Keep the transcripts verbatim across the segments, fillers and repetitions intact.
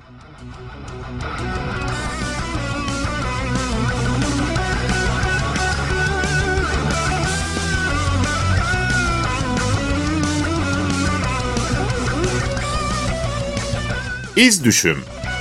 İz Düşüm.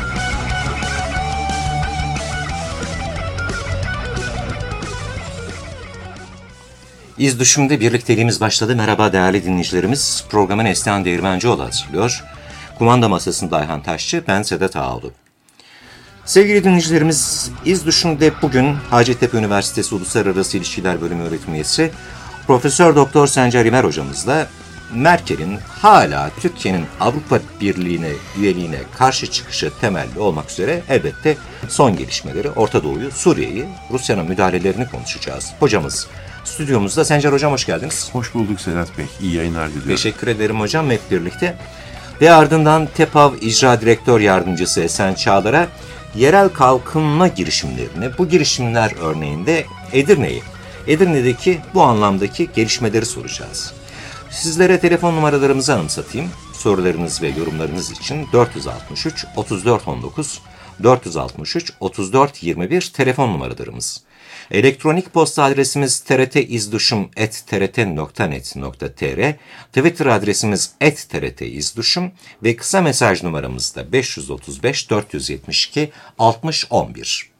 İz Düşüm'de birlikteliğimiz başladı. Merhaba değerli dinleyicilerimiz. Programı Neslihan Değirmencioğlu hazırlıyor. Kumanda masasında Ayhan Taşçı, ben Sedat Ağaoğlu. Sevgili dinleyicilerimiz, İz Düşüm'de bugün Hacettepe Üniversitesi Uluslararası İlişkiler Bölümü öğretim üyesi Profesör Doktor Sencer İmer hocamızla Merkel'in hala Türkiye'nin Avrupa Birliği'ne, üyeliğine karşı çıkışı temelli olmak üzere elbette son gelişmeleri, Orta Doğu'yu, Suriye'yi, Rusya'nın müdahalelerini konuşacağız. Hocamız stüdyomuzda. Sencer Hocam hoş geldiniz. Hoş bulduk Sedat Bey. İyi yayınlar diliyorum. Teşekkür ederim hocam hep birlikte. Ve ardından TEPAV İcra Direktör Yardımcısı Esen Çağlar'a yerel kalkınma girişimlerini, bu girişimler örneğinde Edirne'yi, Edirne'deki bu anlamdaki gelişmeleri soracağız. Sizlere telefon numaralarımızı anımsatayım. Sorularınız ve yorumlarınız için dört yüz altmış üç otuz dört on dokuz, dört yüz altmış üç otuz dört yirmi bir telefon numaralarımız. Elektronik posta adresimiz t r t izduşum at t r t nokta net nokta t r, Twitter adresimiz et t r t izduşum ve kısa mesaj numaramız da beş yüz otuz beş dört yüz yetmiş iki altmış on bir.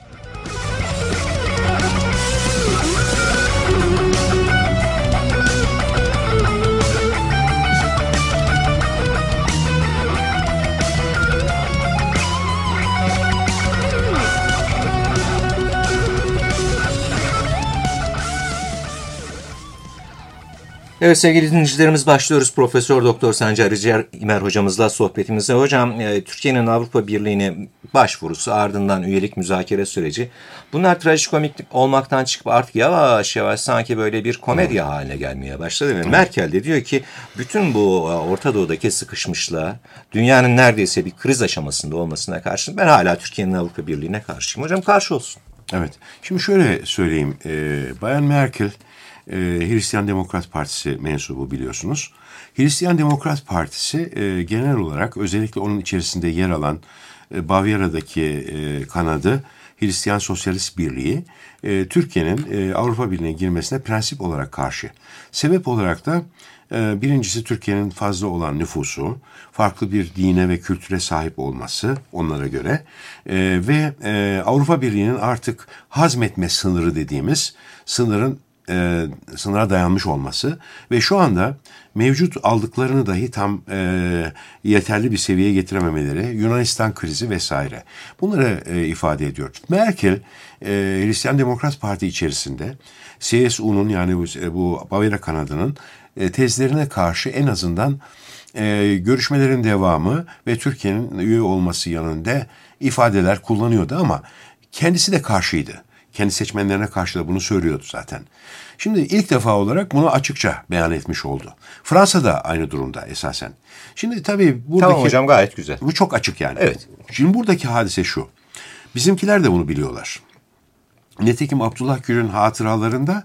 Evet sevgili dinleyicilerimiz, başlıyoruz. Profesör Doktor Sencer İmer hocamızla sohbetimize. Hocam, Türkiye'nin Avrupa Birliği'ne başvurusu, ardından üyelik müzakere süreci. Bunlar trajikomik olmaktan çıkıp artık yavaş yavaş sanki böyle bir komedya haline gelmeye başladı. Ve Merkel de diyor ki bütün bu Orta Doğu'daki sıkışmışlığa, dünyanın neredeyse bir kriz aşamasında olmasına karşın ben hala Türkiye'nin Avrupa Birliği'ne karşıyım. Hocam karşı olsun. Evet. Şimdi şöyle söyleyeyim. E, Bayan Merkel E, Hristiyan Demokrat Partisi mensubu biliyorsunuz. Hristiyan Demokrat Partisi e, genel olarak özellikle onun içerisinde yer alan e, Bavyera'daki e, kanadı Hristiyan Sosyalist Birliği e, Türkiye'nin e, Avrupa Birliği'ne girmesine prensip olarak karşı. Sebep olarak da e, birincisi Türkiye'nin fazla olan nüfusu, farklı bir dine ve kültüre sahip olması onlara göre e, ve e, Avrupa Birliği'nin artık hazmetme sınırı dediğimiz sınırın E, sınıra dayanmış olması ve şu anda mevcut aldıklarını dahi tam e, yeterli bir seviyeye getirememeleri, Yunanistan krizi vesaire bunları e, ifade ediyor. Merkel e, Hristiyan Demokrat Parti içerisinde C S U'nun yani bu, bu Bavyera kanadının e, tezlerine karşı en azından e, görüşmelerin devamı ve Türkiye'nin üye olması yönünde ifadeler kullanıyordu ama kendisi de karşıydı. Kendi seçmenlerine karşı da bunu söylüyordu zaten. Şimdi ilk defa olarak bunu açıkça beyan etmiş oldu. Fransa da aynı durumda esasen. Şimdi tabii buradaki... Tamam hocam, gayet güzel. Bu çok açık yani. Evet. Şimdi buradaki hadise şu. Bizimkiler de bunu biliyorlar. Nitekim Abdullah Gül'ün hatıralarında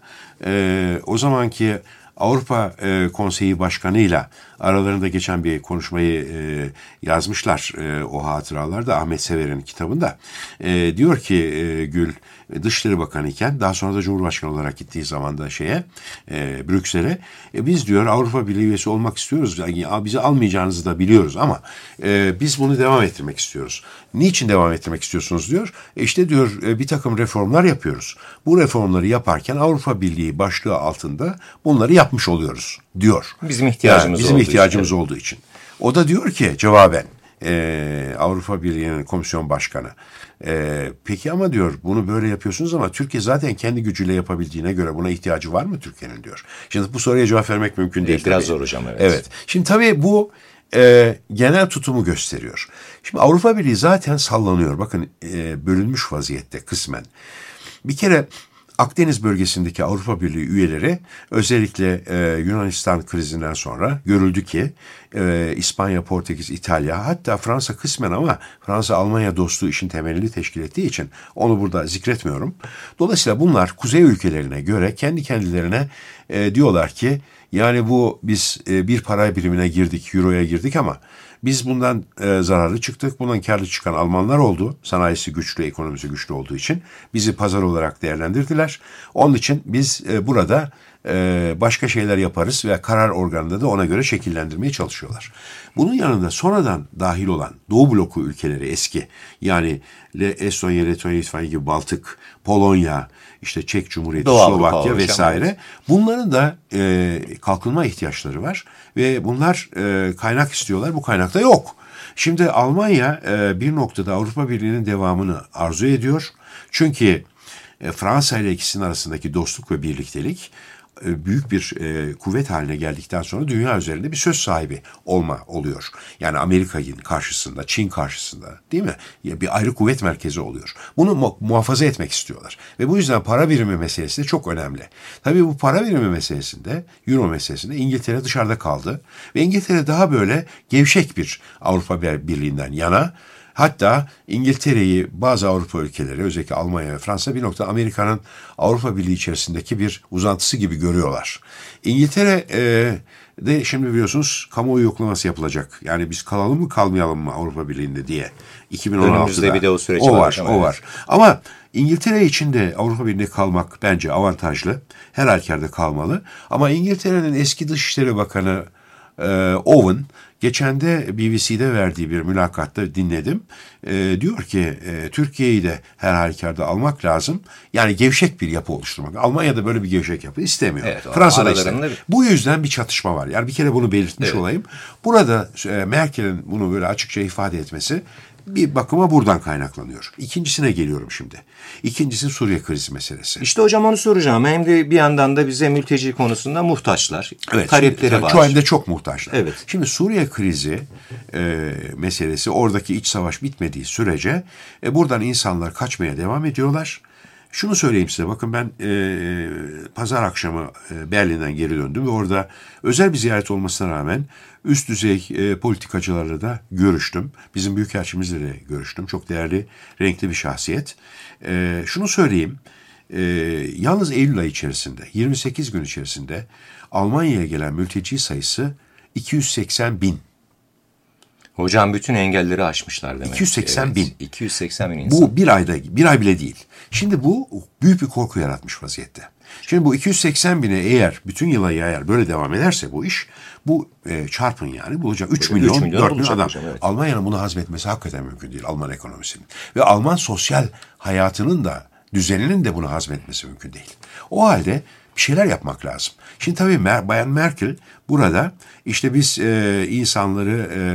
e, o zamanki Avrupa e, Konseyi Başkanı'yla aralarında geçen bir konuşmayı e, yazmışlar e, o hatıralarda Ahmet Sever'in kitabında. E, diyor ki e, Gül Dışişleri Bakanı iken daha sonra da Cumhurbaşkanı olarak gittiği zaman da şeye e, Brüksel'e e, biz diyor Avrupa Birliği üyesi olmak istiyoruz. Yani, bizi almayacağınızı da biliyoruz ama e, biz bunu devam ettirmek istiyoruz. Niçin devam ettirmek istiyorsunuz diyor. E işte diyor e, bir takım reformlar yapıyoruz. Bu reformları yaparken Avrupa Birliği başlığı altında bunları yapmış oluyoruz diyor. Bizim ihtiyacımız, yani bizim olduğu, ihtiyacımız için. olduğu için. O da diyor ki cevaben e, Avrupa Birliği'nin komisyon başkanı. E, peki ama diyor bunu böyle yapıyorsunuz ama Türkiye zaten kendi gücüyle yapabildiğine göre buna ihtiyacı var mı Türkiye'nin diyor. Şimdi bu soruya cevap vermek mümkün değil. Biraz tabii. zor hocam, evet. Evet. Şimdi tabii bu e, genel tutumu gösteriyor. Şimdi Avrupa Birliği zaten sallanıyor. Bakın e, bölünmüş vaziyette kısmen. Bir kere Akdeniz bölgesindeki Avrupa Birliği üyeleri özellikle e, Yunanistan krizinden sonra görüldü ki e, İspanya, Portekiz, İtalya hatta Fransa kısmen ama Fransa Almanya dostluğu işin temelini teşkil ettiği için onu burada zikretmiyorum. Dolayısıyla bunlar kuzey ülkelerine göre kendi kendilerine e, diyorlar ki yani bu biz e, bir para birimine girdik, euroya girdik ama Biz bundan e, zararlı çıktık. Bundan karlı çıkan Almanlar oldu. Sanayisi güçlü, ekonomisi güçlü olduğu için. Bizi pazar olarak değerlendirdiler. Onun için biz e, burada e, başka şeyler yaparız ve karar organında da ona göre şekillendirmeye çalışıyorlar. Bunun yanında sonradan dahil olan Doğu bloku ülkeleri eski, yani Estonya, Letonya, Litvanya gibi Baltık, Polonya, işte Çek Cumhuriyeti, Doğu Slovakya Avrupa vesaire. hocam, Bunların da e, kalkınma ihtiyaçları var ve bunlar e, kaynak istiyorlar. Bu kaynak da yok. Şimdi Almanya e, bir noktada Avrupa Birliği'nin devamını arzu ediyor. Çünkü e, Fransa ile ikisinin arasındaki dostluk ve birliktelik e, büyük bir e, kuvvet haline geldikten sonra dünya üzerinde bir söz sahibi olma oluyor. Yani Amerika'nın karşısında, Çin karşısında, değil mi? Ya bir ayrı kuvvet merkezi oluyor. Bunu mu- muhafaza etmek istiyorlar. Ve bu yüzden para birimi meselesi de çok önemli. Tabii bu para birimi meselesinde, Euro meselesinde İngiltere dışarıda kaldı. Ve İngiltere daha böyle gevşek bir Avrupa Birliği'nden yana. Hatta İngiltere'yi bazı Avrupa ülkeleri, özellikle Almanya ve Fransa bir nokta Amerika'nın Avrupa Birliği içerisindeki bir uzantısı gibi görüyorlar. İngiltere e, de şimdi biliyorsunuz kamuoyu yoklaması yapılacak. Yani biz kalalım mı kalmayalım mı Avrupa Birliği'nde diye. iki bin on altıda. Önümüzde bir de o süreç o var. var, hocam, o evet. var. Ama İngiltere için de Avrupa Birliği'nde kalmak bence avantajlı. Her halükarda kalmalı. Ama İngiltere'nin eski Dışişleri Bakanı e, Owen geçen de B B C'de verdiği bir mülakatta dinledim. E, diyor ki e, Türkiye'yi de her halükarda almak lazım. Yani gevşek bir yapı oluşturmak. Almanya'da böyle bir gevşek yapı istemiyor. Evet, o Fransa'da aralarında istemiyor. bir- Bu yüzden bir çatışma var. Yani bir kere bunu belirtmiş Evet. olayım. Burada e, Merkel'in bunu böyle açıkça ifade etmesi bir bakıma buradan kaynaklanıyor. İkincisine geliyorum şimdi. İkincisi Suriye krizi meselesi. İşte hocam onu soracağım. Hem de bir yandan da bize mülteci konusunda muhtaçlar. Evet, Talepleri şimdi, var. Şu anda çok muhtaçlar. Evet. Şimdi Suriye krizi e, meselesi, oradaki iç savaş bitmediği sürece e, buradan insanlar kaçmaya devam ediyorlar. Şunu söyleyeyim size, bakın ben e, pazar akşamı e, Berlin'den geri döndüm ve orada özel bir ziyaret olmasına rağmen üst düzey e, politikacılarla da görüştüm. Bizim büyükelçimizle de görüştüm. Çok değerli, renkli bir şahsiyet. E, şunu söyleyeyim, e, yalnız Eylül ayı içerisinde, yirmi sekiz gün içerisinde Almanya'ya gelen mülteci sayısı iki yüz seksen bin. Hocam bütün engelleri aşmışlar demek. iki yüz seksen bin. iki yüz seksen bin insan. Bu bir ayda, bir ay bile değil. Şimdi bu büyük bir korku yaratmış vaziyette. Şimdi bu iki yüz seksen bine eğer bütün yıla eğer böyle devam ederse bu iş, bu e, çarpın yani bulacak üç üç milyon, milyon dört milyon bulacak adam. hocam, evet. Almanya'nın bunu hazmetmesi hakikaten mümkün değil, Alman ekonomisinin. Ve Alman sosyal hayatının da, düzeninin de bunu hazmetmesi mümkün değil. O halde bir şeyler yapmak lazım. Şimdi tabii Mer- Bayan Merkel burada işte biz e, insanları e,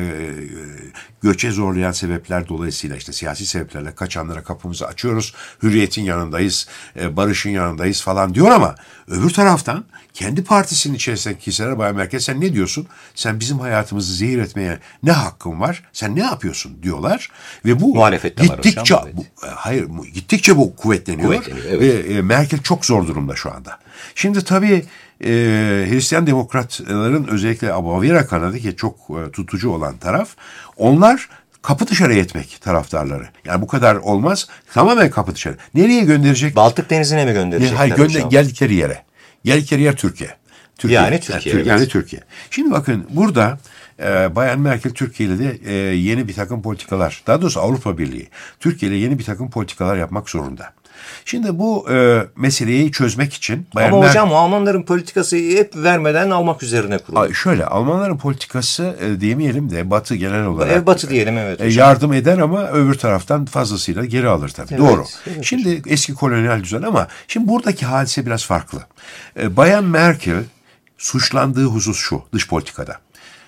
göçe zorlayan sebepler dolayısıyla, işte siyasi sebeplerle kaçanlara kapımızı açıyoruz, hürriyetin yanındayız, e, barışın yanındayız falan diyor ama öbür taraftan kendi partisinin içerisindeki kişilere Bayan Merkel sen ne diyorsun? Sen bizim hayatımızı zehir etmeye ne hakkın var? Sen ne yapıyorsun diyorlar ve bu Muhalefette var gittikçe hocam, evet. bu, e, hayır bu- gittikçe bu kuvvetleniyor, Kuvvetleniyor, evet. ve e, Merkel çok zor durumda şu anda. Şimdi tabii e, Hristiyan demokratların özellikle Bavyera kanadı ki çok e, tutucu olan taraf, onlar kapı dışarı etmek taraftarları. Yani bu kadar olmaz, tamamen kapı dışarı. Nereye gönderecek? Baltık Denizi'ne mi gönderecekler Hayır, gönder, hocam? geldikleri yere. Geldikleri yer Türkiye. Türkiye. Yani Türkiye, Tür- evet. Yani Türkiye. Şimdi bakın burada e, Bayan Merkel Türkiye ile de e, yeni bir takım politikalar, daha doğrusu Avrupa Birliği Türkiye ile yeni bir takım politikalar yapmak zorunda. Şimdi bu e, meseleyi çözmek için Bayan Ama Mer- hocam Almanların politikası hep vermeden almak üzerine kurulu. Ay, şöyle Almanların politikası e, demeyelim de Batı genel olarak Ev batı diyelim, evet e, hocam. yardım eder ama öbür taraftan fazlasıyla geri alır tabii. Evet, Doğru. evet Şimdi eski kolonyal düzen ama şimdi buradaki hadise biraz farklı. E, Bayan Merkel suçlandığı husus şu dış politikada.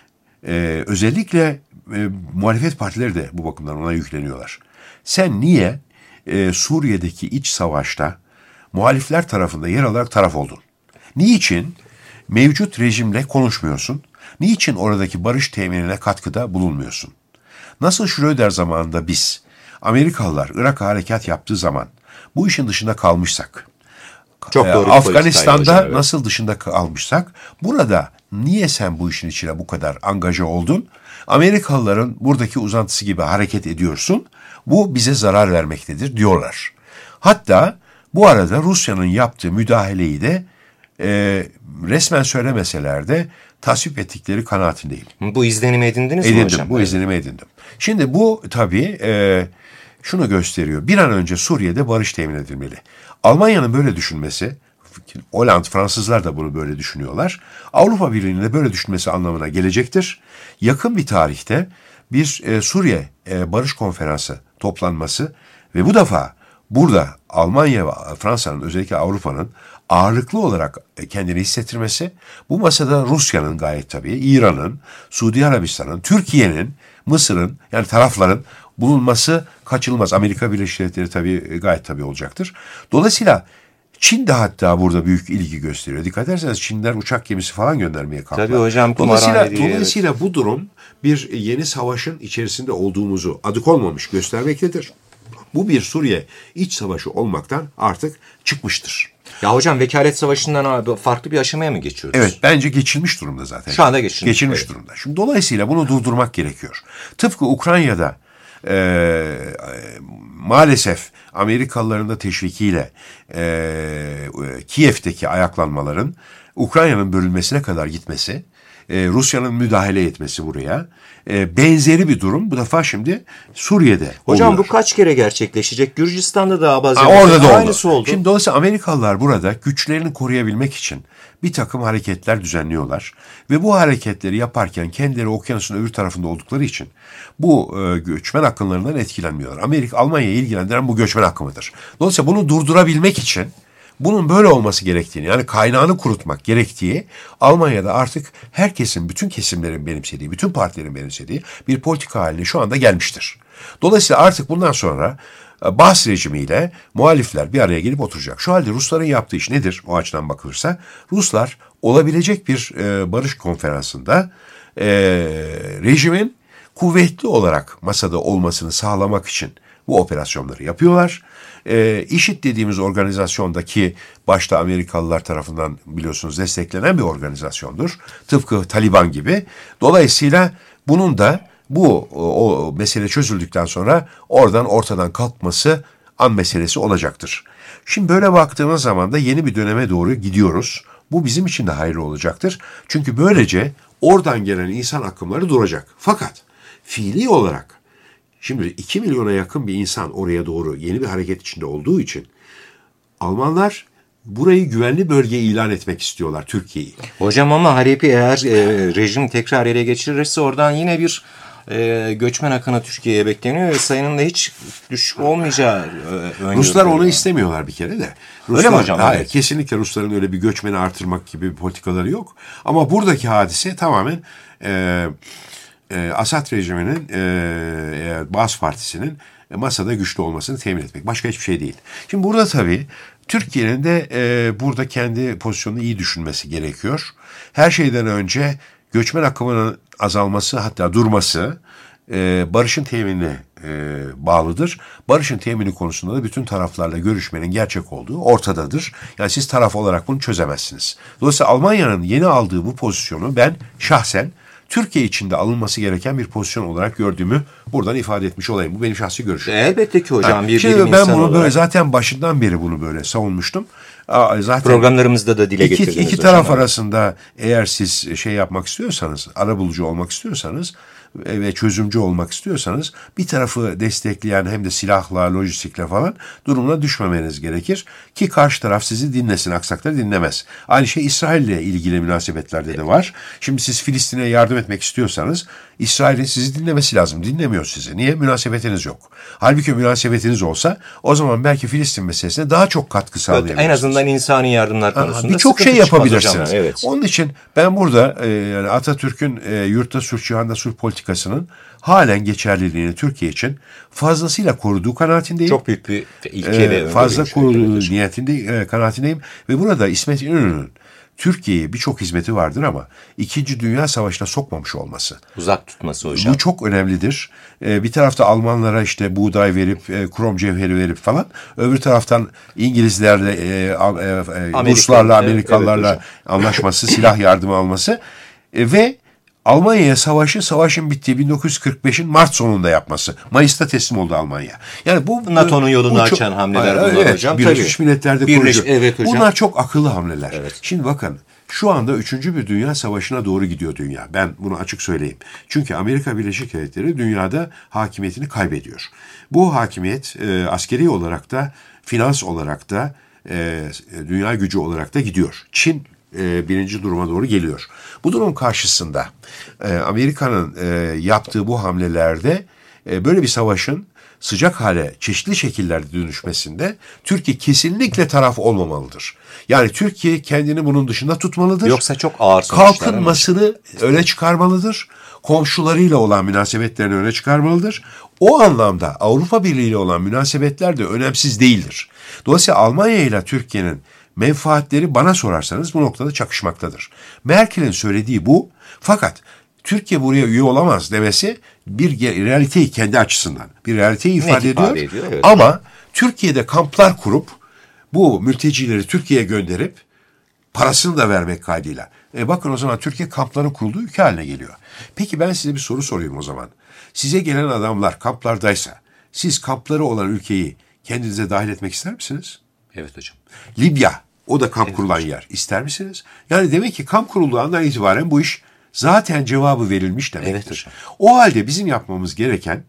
E, özellikle e, muhalefet partileri de bu bakımdan ona yükleniyorlar. Sen niye e, Suriye'deki iç savaşta muhalifler tarafında yer alarak taraf oldun? Niçin mevcut rejimle konuşmuyorsun? Niçin oradaki barış teminine katkıda bulunmuyorsun? Nasıl Schröder zamanında biz, Amerikalılar Irak'a harekat yaptığı zaman bu işin dışında kalmışsak, Çok e, doğru bir Afganistan'da politikaydı hocam, evet. nasıl dışında kalmışsak, burada niye sen bu işin içine bu kadar angaja oldun? Amerikalıların buradaki uzantısı gibi hareket ediyorsun. Bu bize zarar vermektedir diyorlar. Hatta bu arada Rusya'nın yaptığı müdahaleyi de e, resmen söylemeseler de tasvip ettikleri kanaatindeyim. Bu izlenimi edindiniz mi Edindim, hocam? bu izlenimi edindim. Şimdi bu tabii e, şunu gösteriyor. Bir an önce Suriye'de barış temin edilmeli. Almanya'nın böyle düşünmesi, Hollanda, Fransızlar da bunu böyle düşünüyorlar. Avrupa Birliği'nin de böyle düşünmesi anlamına gelecektir. Yakın bir tarihte bir e, Suriye e, Barış Konferansı toplanması ve bu defa burada Almanya ve Fransa'nın, özellikle Avrupa'nın ağırlıklı olarak kendini hissettirmesi, bu masada Rusya'nın gayet tabii, İran'ın, Suudi Arabistan'ın, Türkiye'nin, Mısır'ın, yani tarafların bulunması kaçınılmaz. Amerika Birleşik Devletleri tabii gayet tabii olacaktır. Dolayısıyla Çin de hatta burada büyük ilgi gösteriyor. Dikkat ederseniz Çinler uçak gemisi falan göndermeye kalktılar. Tabii hocam. Dolayısıyla, dolayısıyla evet. Bu durum bir yeni savaşın içerisinde olduğumuzu adık olmamış göstermektedir. Bu bir Suriye iç savaşı olmaktan artık çıkmıştır. Ya hocam, vekalet savaşından farklı bir aşamaya mı geçiyoruz? Evet, bence geçilmiş durumda zaten. Şu anda geçilmiş. Geçilmiş evet. durumda. Şimdi dolayısıyla bunu durdurmak gerekiyor. Tıpkı Ukrayna'da e, e, maalesef Amerikalıların da teşvikiyle e, Kiev'teki ayaklanmaların Ukrayna'nın bölünmesine kadar gitmesi, e, Rusya'nın müdahale etmesi buraya, e, benzeri bir durum bu defa şimdi Suriye'de Hocam oluyor. Bu kaç kere gerçekleşecek? Gürcistan'da da bazen ha, orada da aynısı oldu. oldu. Şimdi dolayısıyla Amerikalılar burada güçlerini koruyabilmek için bir takım hareketler düzenliyorlar ve bu hareketleri yaparken kendileri okyanusun öbür tarafında oldukları için bu e, göçmen akınlarından etkilenmiyorlar. Amerika, Almanya'yı ilgilendiren bu göçmen akımıdır. Dolayısıyla bunu durdurabilmek için bunun böyle olması gerektiğini, yani kaynağını kurutmak gerektiği Almanya'da artık herkesin, bütün kesimlerin benimsediği, bütün partilerin benimsediği bir politika haline şu anda gelmiştir. Dolayısıyla artık bundan sonra Baas rejimiyle muhalifler bir araya gelip oturacak. Şu halde Rusların yaptığı iş nedir o açıdan bakılırsa? Ruslar olabilecek bir e, barış konferansında e, rejimin kuvvetli olarak masada olmasını sağlamak için bu operasyonları yapıyorlar. E, İŞİD dediğimiz organizasyondaki başta Amerikalılar tarafından biliyorsunuz desteklenen bir organizasyondur. Tıpkı Taliban gibi. Dolayısıyla bunun da bu o, o mesele çözüldükten sonra oradan ortadan kalkması an meselesi olacaktır. Şimdi böyle baktığımız zaman da yeni bir döneme doğru gidiyoruz. Bu bizim için de hayırlı olacaktır. Çünkü böylece oradan gelen insan akımları duracak. Fakat fiili olarak şimdi iki milyona yakın bir insan oraya doğru yeni bir hareket içinde olduğu için Almanlar burayı güvenli bölge ilan etmek istiyorlar, Türkiye'yi. Hocam ama Halepi eğer e, rejim tekrar ele geçirirse oradan yine bir e, göçmen akını Türkiye'ye bekleniyor ve sayının da hiç düşük olmayacağı e, Ruslar onu yani. istemiyorlar bir kere de. Ruslar, öyle mi hocam? Hayır, evet. Kesinlikle Rusların öyle bir göçmeni artırmak gibi bir politikaları yok. Ama buradaki hadise tamamen e, e, Asad rejiminin, e, Baas Partisi'nin e, masada güçlü olmasını temin etmek. Başka hiçbir şey değil. Şimdi burada tabii Türkiye'nin de e, burada kendi pozisyonunu iyi düşünmesi gerekiyor. Her şeyden önce göçmen akımının azalması, hatta durması e, barışın teminine e, bağlıdır. Barışın temini konusunda da bütün taraflarla görüşmenin gerçek olduğu ortadadır. Yani siz taraf olarak bunu çözemezsiniz. Dolayısıyla Almanya'nın yeni aldığı bu pozisyonu ben şahsen Türkiye içinde alınması gereken bir pozisyon olarak gördüğümü buradan ifade etmiş olayım. Bu benim şahsi görüşüm. Elbette ki hocam. Ha, bir şimdi bilim ben insanı bunu olarak. böyle zaten başından beri bunu böyle savunmuştum. Zaten programlarımızda da dile iki, getirdiniz. İki taraf hocam. Arasında eğer siz şey yapmak istiyorsanız, arabulucu olmak istiyorsanız ve çözümcü olmak istiyorsanız bir tarafı destekleyen hem de silahla, lojistikle falan durumuna düşmemeniz gerekir. Ki karşı taraf sizi dinlesin, aksakları dinlemez. Aynı şey İsrail'le ilgili münasebetlerde de var. Şimdi siz Filistin'e yardım etmek istiyorsanız İsrail'in sizi dinlemesi lazım. Dinlemiyor sizi. Niye? Münasebetiniz yok. Halbuki münasebetiniz olsa o zaman belki Filistin meselesine daha çok katkı sağlayabilirsiniz. En azından insani yardımlar konusunda birçok şey yapabilirsiniz. Evet. Onun için ben burada e, yani Atatürk'ün e, yurtta sulh, cihanda sulh politikasının halen geçerliliğini Türkiye için fazlasıyla koruduğu kanaatindeyim. Çok büyük bir ilke ve e, fazla koruduğu niyetinde e, kanaatindeyim ve burada İsmet İnönü'nün Türkiye'ye birçok hizmeti vardır ama İkinci Dünya Savaşı'na sokmamış olması. Uzak tutması hocam. Bu çok önemlidir. Ee, bir tarafta Almanlara işte buğday verip, e, krom cevheri verip falan. Öbür taraftan İngilizlerle, e, e, e, Ruslarla, Amerikalılarla evet, anlaşması, silah yardımı alması e, ve Almanya'ya savaşı, savaşın bittiği bin dokuz yüz kırk beşin Mart sonunda yapması. Mayıs'ta teslim oldu Almanya. Yani bu NATO'nun yolunu bu açan çok, hamleler bunlar evet, hocam. Birleşmiş Milletler'de Birleş, kurucu. evet hocam. Bunlar çok akıllı hamleler. Evet. Şimdi bakın Şu anda üçüncü bir dünya savaşına doğru gidiyor dünya. Ben bunu açık söyleyeyim. Çünkü Amerika Birleşik Devletleri dünyada hakimiyetini kaybediyor. Bu hakimiyet e, askeri olarak da, finans olarak da, e, dünya gücü olarak da gidiyor. Çin e, birinci duruma doğru geliyor. Bu durum karşısında e, Amerika'nın e, yaptığı bu hamlelerde e, böyle bir savaşın sıcak hale çeşitli şekillerde dönüşmesinde Türkiye kesinlikle taraf olmamalıdır. Yani Türkiye kendini bunun dışında tutmalıdır. Yoksa çok ağır sonuçlar. Kalkınmasını öne çıkarmalıdır. Komşularıyla olan münasebetlerini öne çıkarmalıdır. O anlamda Avrupa Birliği ile olan münasebetler de önemsiz değildir. Dolayısıyla Almanya ile Türkiye'nin menfaatleri bana sorarsanız bu noktada çakışmaktadır. Merkel'in söylediği bu. Fakat Türkiye buraya üye olamaz demesi bir realiteyi kendi açısından bir realiteyi ifade ediyor. ifade ediyor evet. Ama Türkiye'de kamplar kurup bu mültecileri Türkiye'ye gönderip parasını da vermek kaydıyla. E bakın o zaman Türkiye kampların kurulduğu ülke haline geliyor. Peki ben size bir soru sorayım o zaman. Size gelen adamlar kamplardaysa siz kampları olan ülkeyi kendinize dahil etmek ister misiniz? Evet hocam. Libya, o da kamp evet, kurulan hocam. Yer. İster misiniz? Yani demek ki kamp kurulduğu andan itibaren bu iş zaten cevabı verilmiş demektir. Evet hocam. O halde bizim yapmamız gereken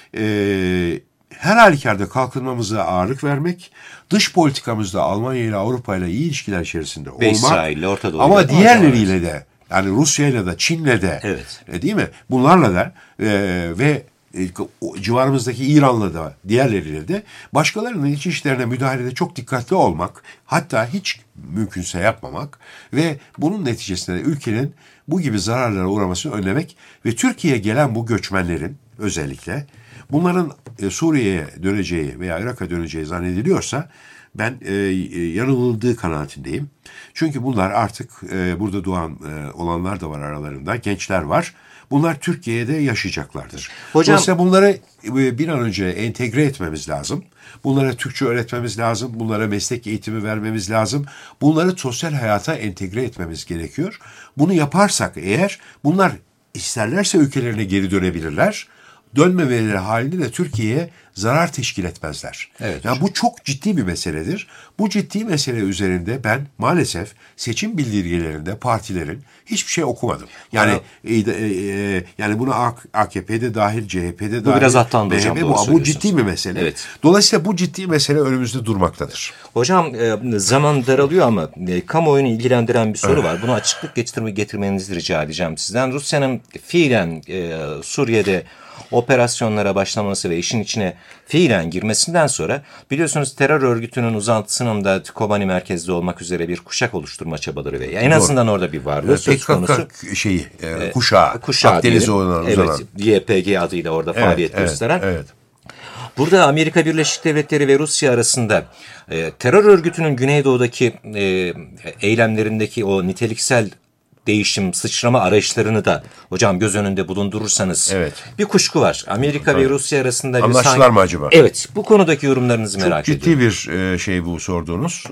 e, her halükarda kalkınmamıza ağırlık vermek, dış politikamızda Almanya ile Avrupa ile iyi ilişkiler içerisinde Ve olmak. İsrail'le, Orta Doğu'yla. Ama diğerleriyle de, yani Rusya'yla da, Çin'le de, evet. e, değil mi? Bunlarla da e, ve e, civarımızdaki İran'la da, diğerleriyle de başkalarının iç işlerine müdahalede çok dikkatli olmak, hatta hiç mümkünse yapmamak ve bunun neticesinde ülkenin bu gibi zararlara uğramasını önlemek ve Türkiye'ye gelen bu göçmenlerin özellikle bunların e, Suriye'ye döneceği veya Irak'a döneceği zannediliyorsa ben e, yanıldığı kanaatindeyim. Çünkü bunlar artık e, burada doğan e, olanlar da var aralarında, gençler var. Bunlar Türkiye'de yaşayacaklardır. Hocam, dolayısıyla bunları e, bir an önce entegre etmemiz lazım. Bunlara Türkçe öğretmemiz lazım. Bunlara meslek eğitimi vermemiz lazım. Bunları sosyal hayata entegre etmemiz gerekiyor. Bunu yaparsak eğer bunlar isterlerse ülkelerine geri dönebilirler. Dönmemeleri halinde de Türkiye'ye zarar teşkil etmezler. Evet. Yani bu çok ciddi bir meseledir. Bu ciddi mesele üzerinde ben maalesef seçim bildirgelerinde partilerin hiçbir şey okumadım. Yani e, e, e, yani buna A K P'de dahil, C H P'de dahil. Bu biraz atlandı hocam. Bu, bu ciddi bir mesele. Evet. Dolayısıyla bu ciddi mesele önümüzde durmaktadır. Hocam e, zaman daralıyor ama e, kamuoyunu ilgilendiren bir soru var. Buna açıklık getirme, getirmenizi rica edeceğim sizden. Rusya'nın fiilen e, Suriye'de operasyonlara başlaması ve işin içine fiilen girmesinden sonra biliyorsunuz terör örgütünün uzantısının da Kobani merkezli olmak üzere bir kuşak oluşturma çabaları ve en azından Doğru. orada bir varlığı söz konusu. P K K şeyi, e, kuşağı, kuşağı Akdeniz'e uzanan. Evet, Y P G adıyla orada evet, faaliyet evet, gösteren. Evet. Burada Amerika Birleşik Devletleri ve Rusya arasında e, terör örgütünün Güneydoğu'daki e, eylemlerindeki o niteliksel değişim, sıçrama arayışlarını da hocam göz önünde bulundurursanız evet. bir kuşku var. Amerika evet. ve Rusya arasında bir anlaştılar sanki... mı acaba? Evet. Bu konudaki yorumlarınızı Çok merak ediyorum. Çok ciddi bir şey bu sorduğunuz.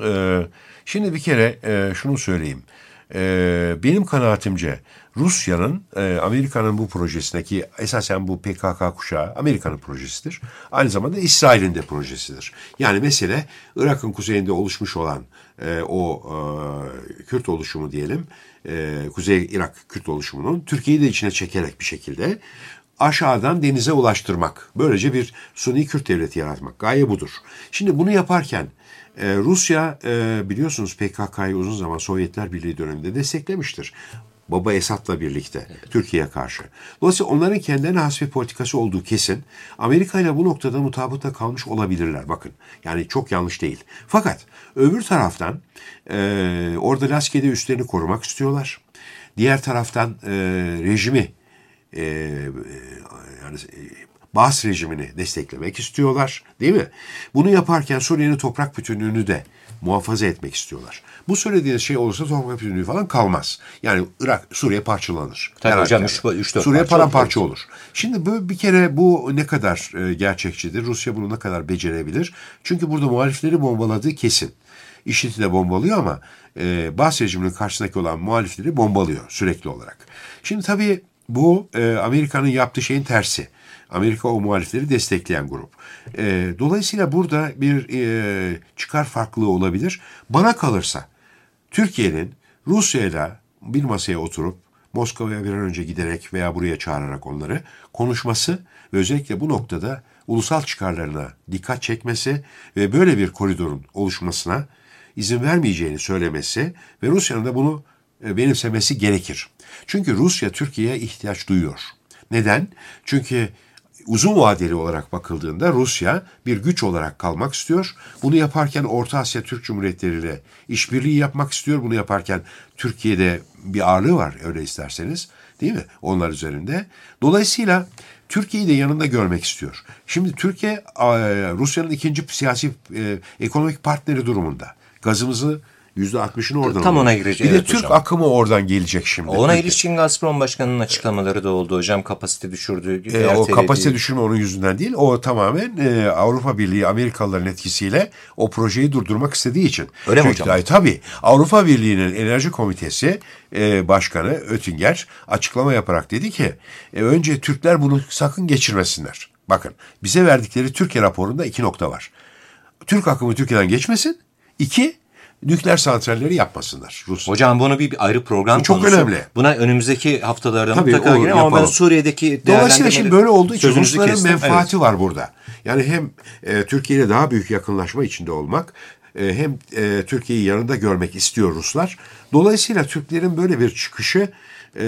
Şimdi bir kere şunu söyleyeyim. Benim kanaatimce Rusya'nın, Amerika'nın bu projesindeki esasen bu P K K kuşağı Amerika'nın projesidir. Aynı zamanda İsrail'in de projesidir. Yani mesele Irak'ın kuzeyinde oluşmuş olan o Kürt oluşumu diyelim, Kuzey Irak Kürt oluşumunun Türkiye'yi de içine çekerek bir şekilde aşağıdan denize ulaştırmak. Böylece bir Suni Kürt devleti yaratmak. Gaye budur. Şimdi bunu yaparken Ee, Rusya e, biliyorsunuz P K K'yı uzun zaman Sovyetler Birliği döneminde desteklemiştir. Baba Esad'la birlikte evet. Türkiye'ye karşı. Dolayısıyla onların kendilerine has bir politikası olduğu kesin. Amerika ile bu noktada mutabıkta kalmış olabilirler. Bakın yani çok yanlış değil. Fakat öbür taraftan e, orada Laskiye'de üstlerini korumak istiyorlar. Diğer taraftan e, rejimi e, yani e, Bas rejimini desteklemek istiyorlar, değil mi? Bunu yaparken Suriye'nin toprak bütünlüğünü de muhafaza etmek istiyorlar. Bu söylediğiniz şey olursa toprak bütünlüğü falan kalmaz. Yani Irak, Suriye parçalanır. Tabii hocam üç dört Suriye paramparça olur. Şimdi bu bir kere bu ne kadar e, gerçekçidir? Rusya bunu ne kadar becerebilir? Çünkü burada muhalifleri bombaladığı kesin. İŞİD'i de bombalıyor ama e, Bas rejiminin karşısındaki olan muhalifleri bombalıyor sürekli olarak. Şimdi tabii bu e, Amerika'nın yaptığı şeyin tersi. Amerika o muhalifleri destekleyen grup. E, dolayısıyla burada bir e, çıkar farklılığı olabilir. Bana kalırsa Türkiye'nin Rusya'yla bir masaya oturup Moskova'ya bir an önce giderek veya buraya çağırarak onları konuşması ve özellikle bu noktada ulusal çıkarlarına dikkat çekmesi ve böyle bir koridorun oluşmasına izin vermeyeceğini söylemesi ve Rusya'nın da bunu benimsemesi gerekir. Çünkü Rusya Türkiye'ye ihtiyaç duyuyor. Neden? Çünkü uzun vadeli olarak bakıldığında Rusya bir güç olarak kalmak istiyor. Bunu yaparken Orta Asya Türk Cumhuriyetleri ile işbirliği yapmak istiyor. Bunu yaparken Türkiye'de bir ağırlığı var öyle isterseniz, değil mi? Onlar üzerinde. Dolayısıyla Türkiye'yi de yanında görmek istiyor. Şimdi Türkiye Rusya'nın ikinci siyasi ekonomik partneri durumunda. Gazımızı yüzde altmışını oradan Tam alıyor. ona girecek. Bir de Evet Türk hocam. akımı oradan gelecek şimdi. Ona Türkiye. ilişkin Gazprom Başkanı'nın açıklamaları da oldu hocam. Kapasite düşürdüğü. E, o kapasite düşürme onun yüzünden değil. O tamamen e, Avrupa Birliği Amerikalıların etkisiyle o projeyi durdurmak istediği için. Öyle mi Çünkü, hocam? ay, tabii. Avrupa Birliği'nin Enerji Komitesi e, Başkanı Oettinger açıklama yaparak dedi ki e, önce Türkler bunu sakın geçirmesinler. Bakın bize verdikleri Türkiye raporunda iki nokta var. Türk akımı Türkiye'den geçmesin. İki, nükleer santralleri yapmasınlar Rusya. Hocam bunu bir, bir ayrı program Bu çok konusu. önemli. Buna önümüzdeki haftalarda Tabii, mutlaka olur, girelim ama ben yapalım. Suriye'deki Dolayısıyla şimdi böyle olduğu için sözünüzü Rusların kestim. menfaati Evet. var burada. Yani hem e, Türkiye ile daha büyük yakınlaşma içinde olmak e, hem e, Türkiye'yi yanında görmek istiyor Ruslar. Dolayısıyla Türklerin böyle bir çıkışı e,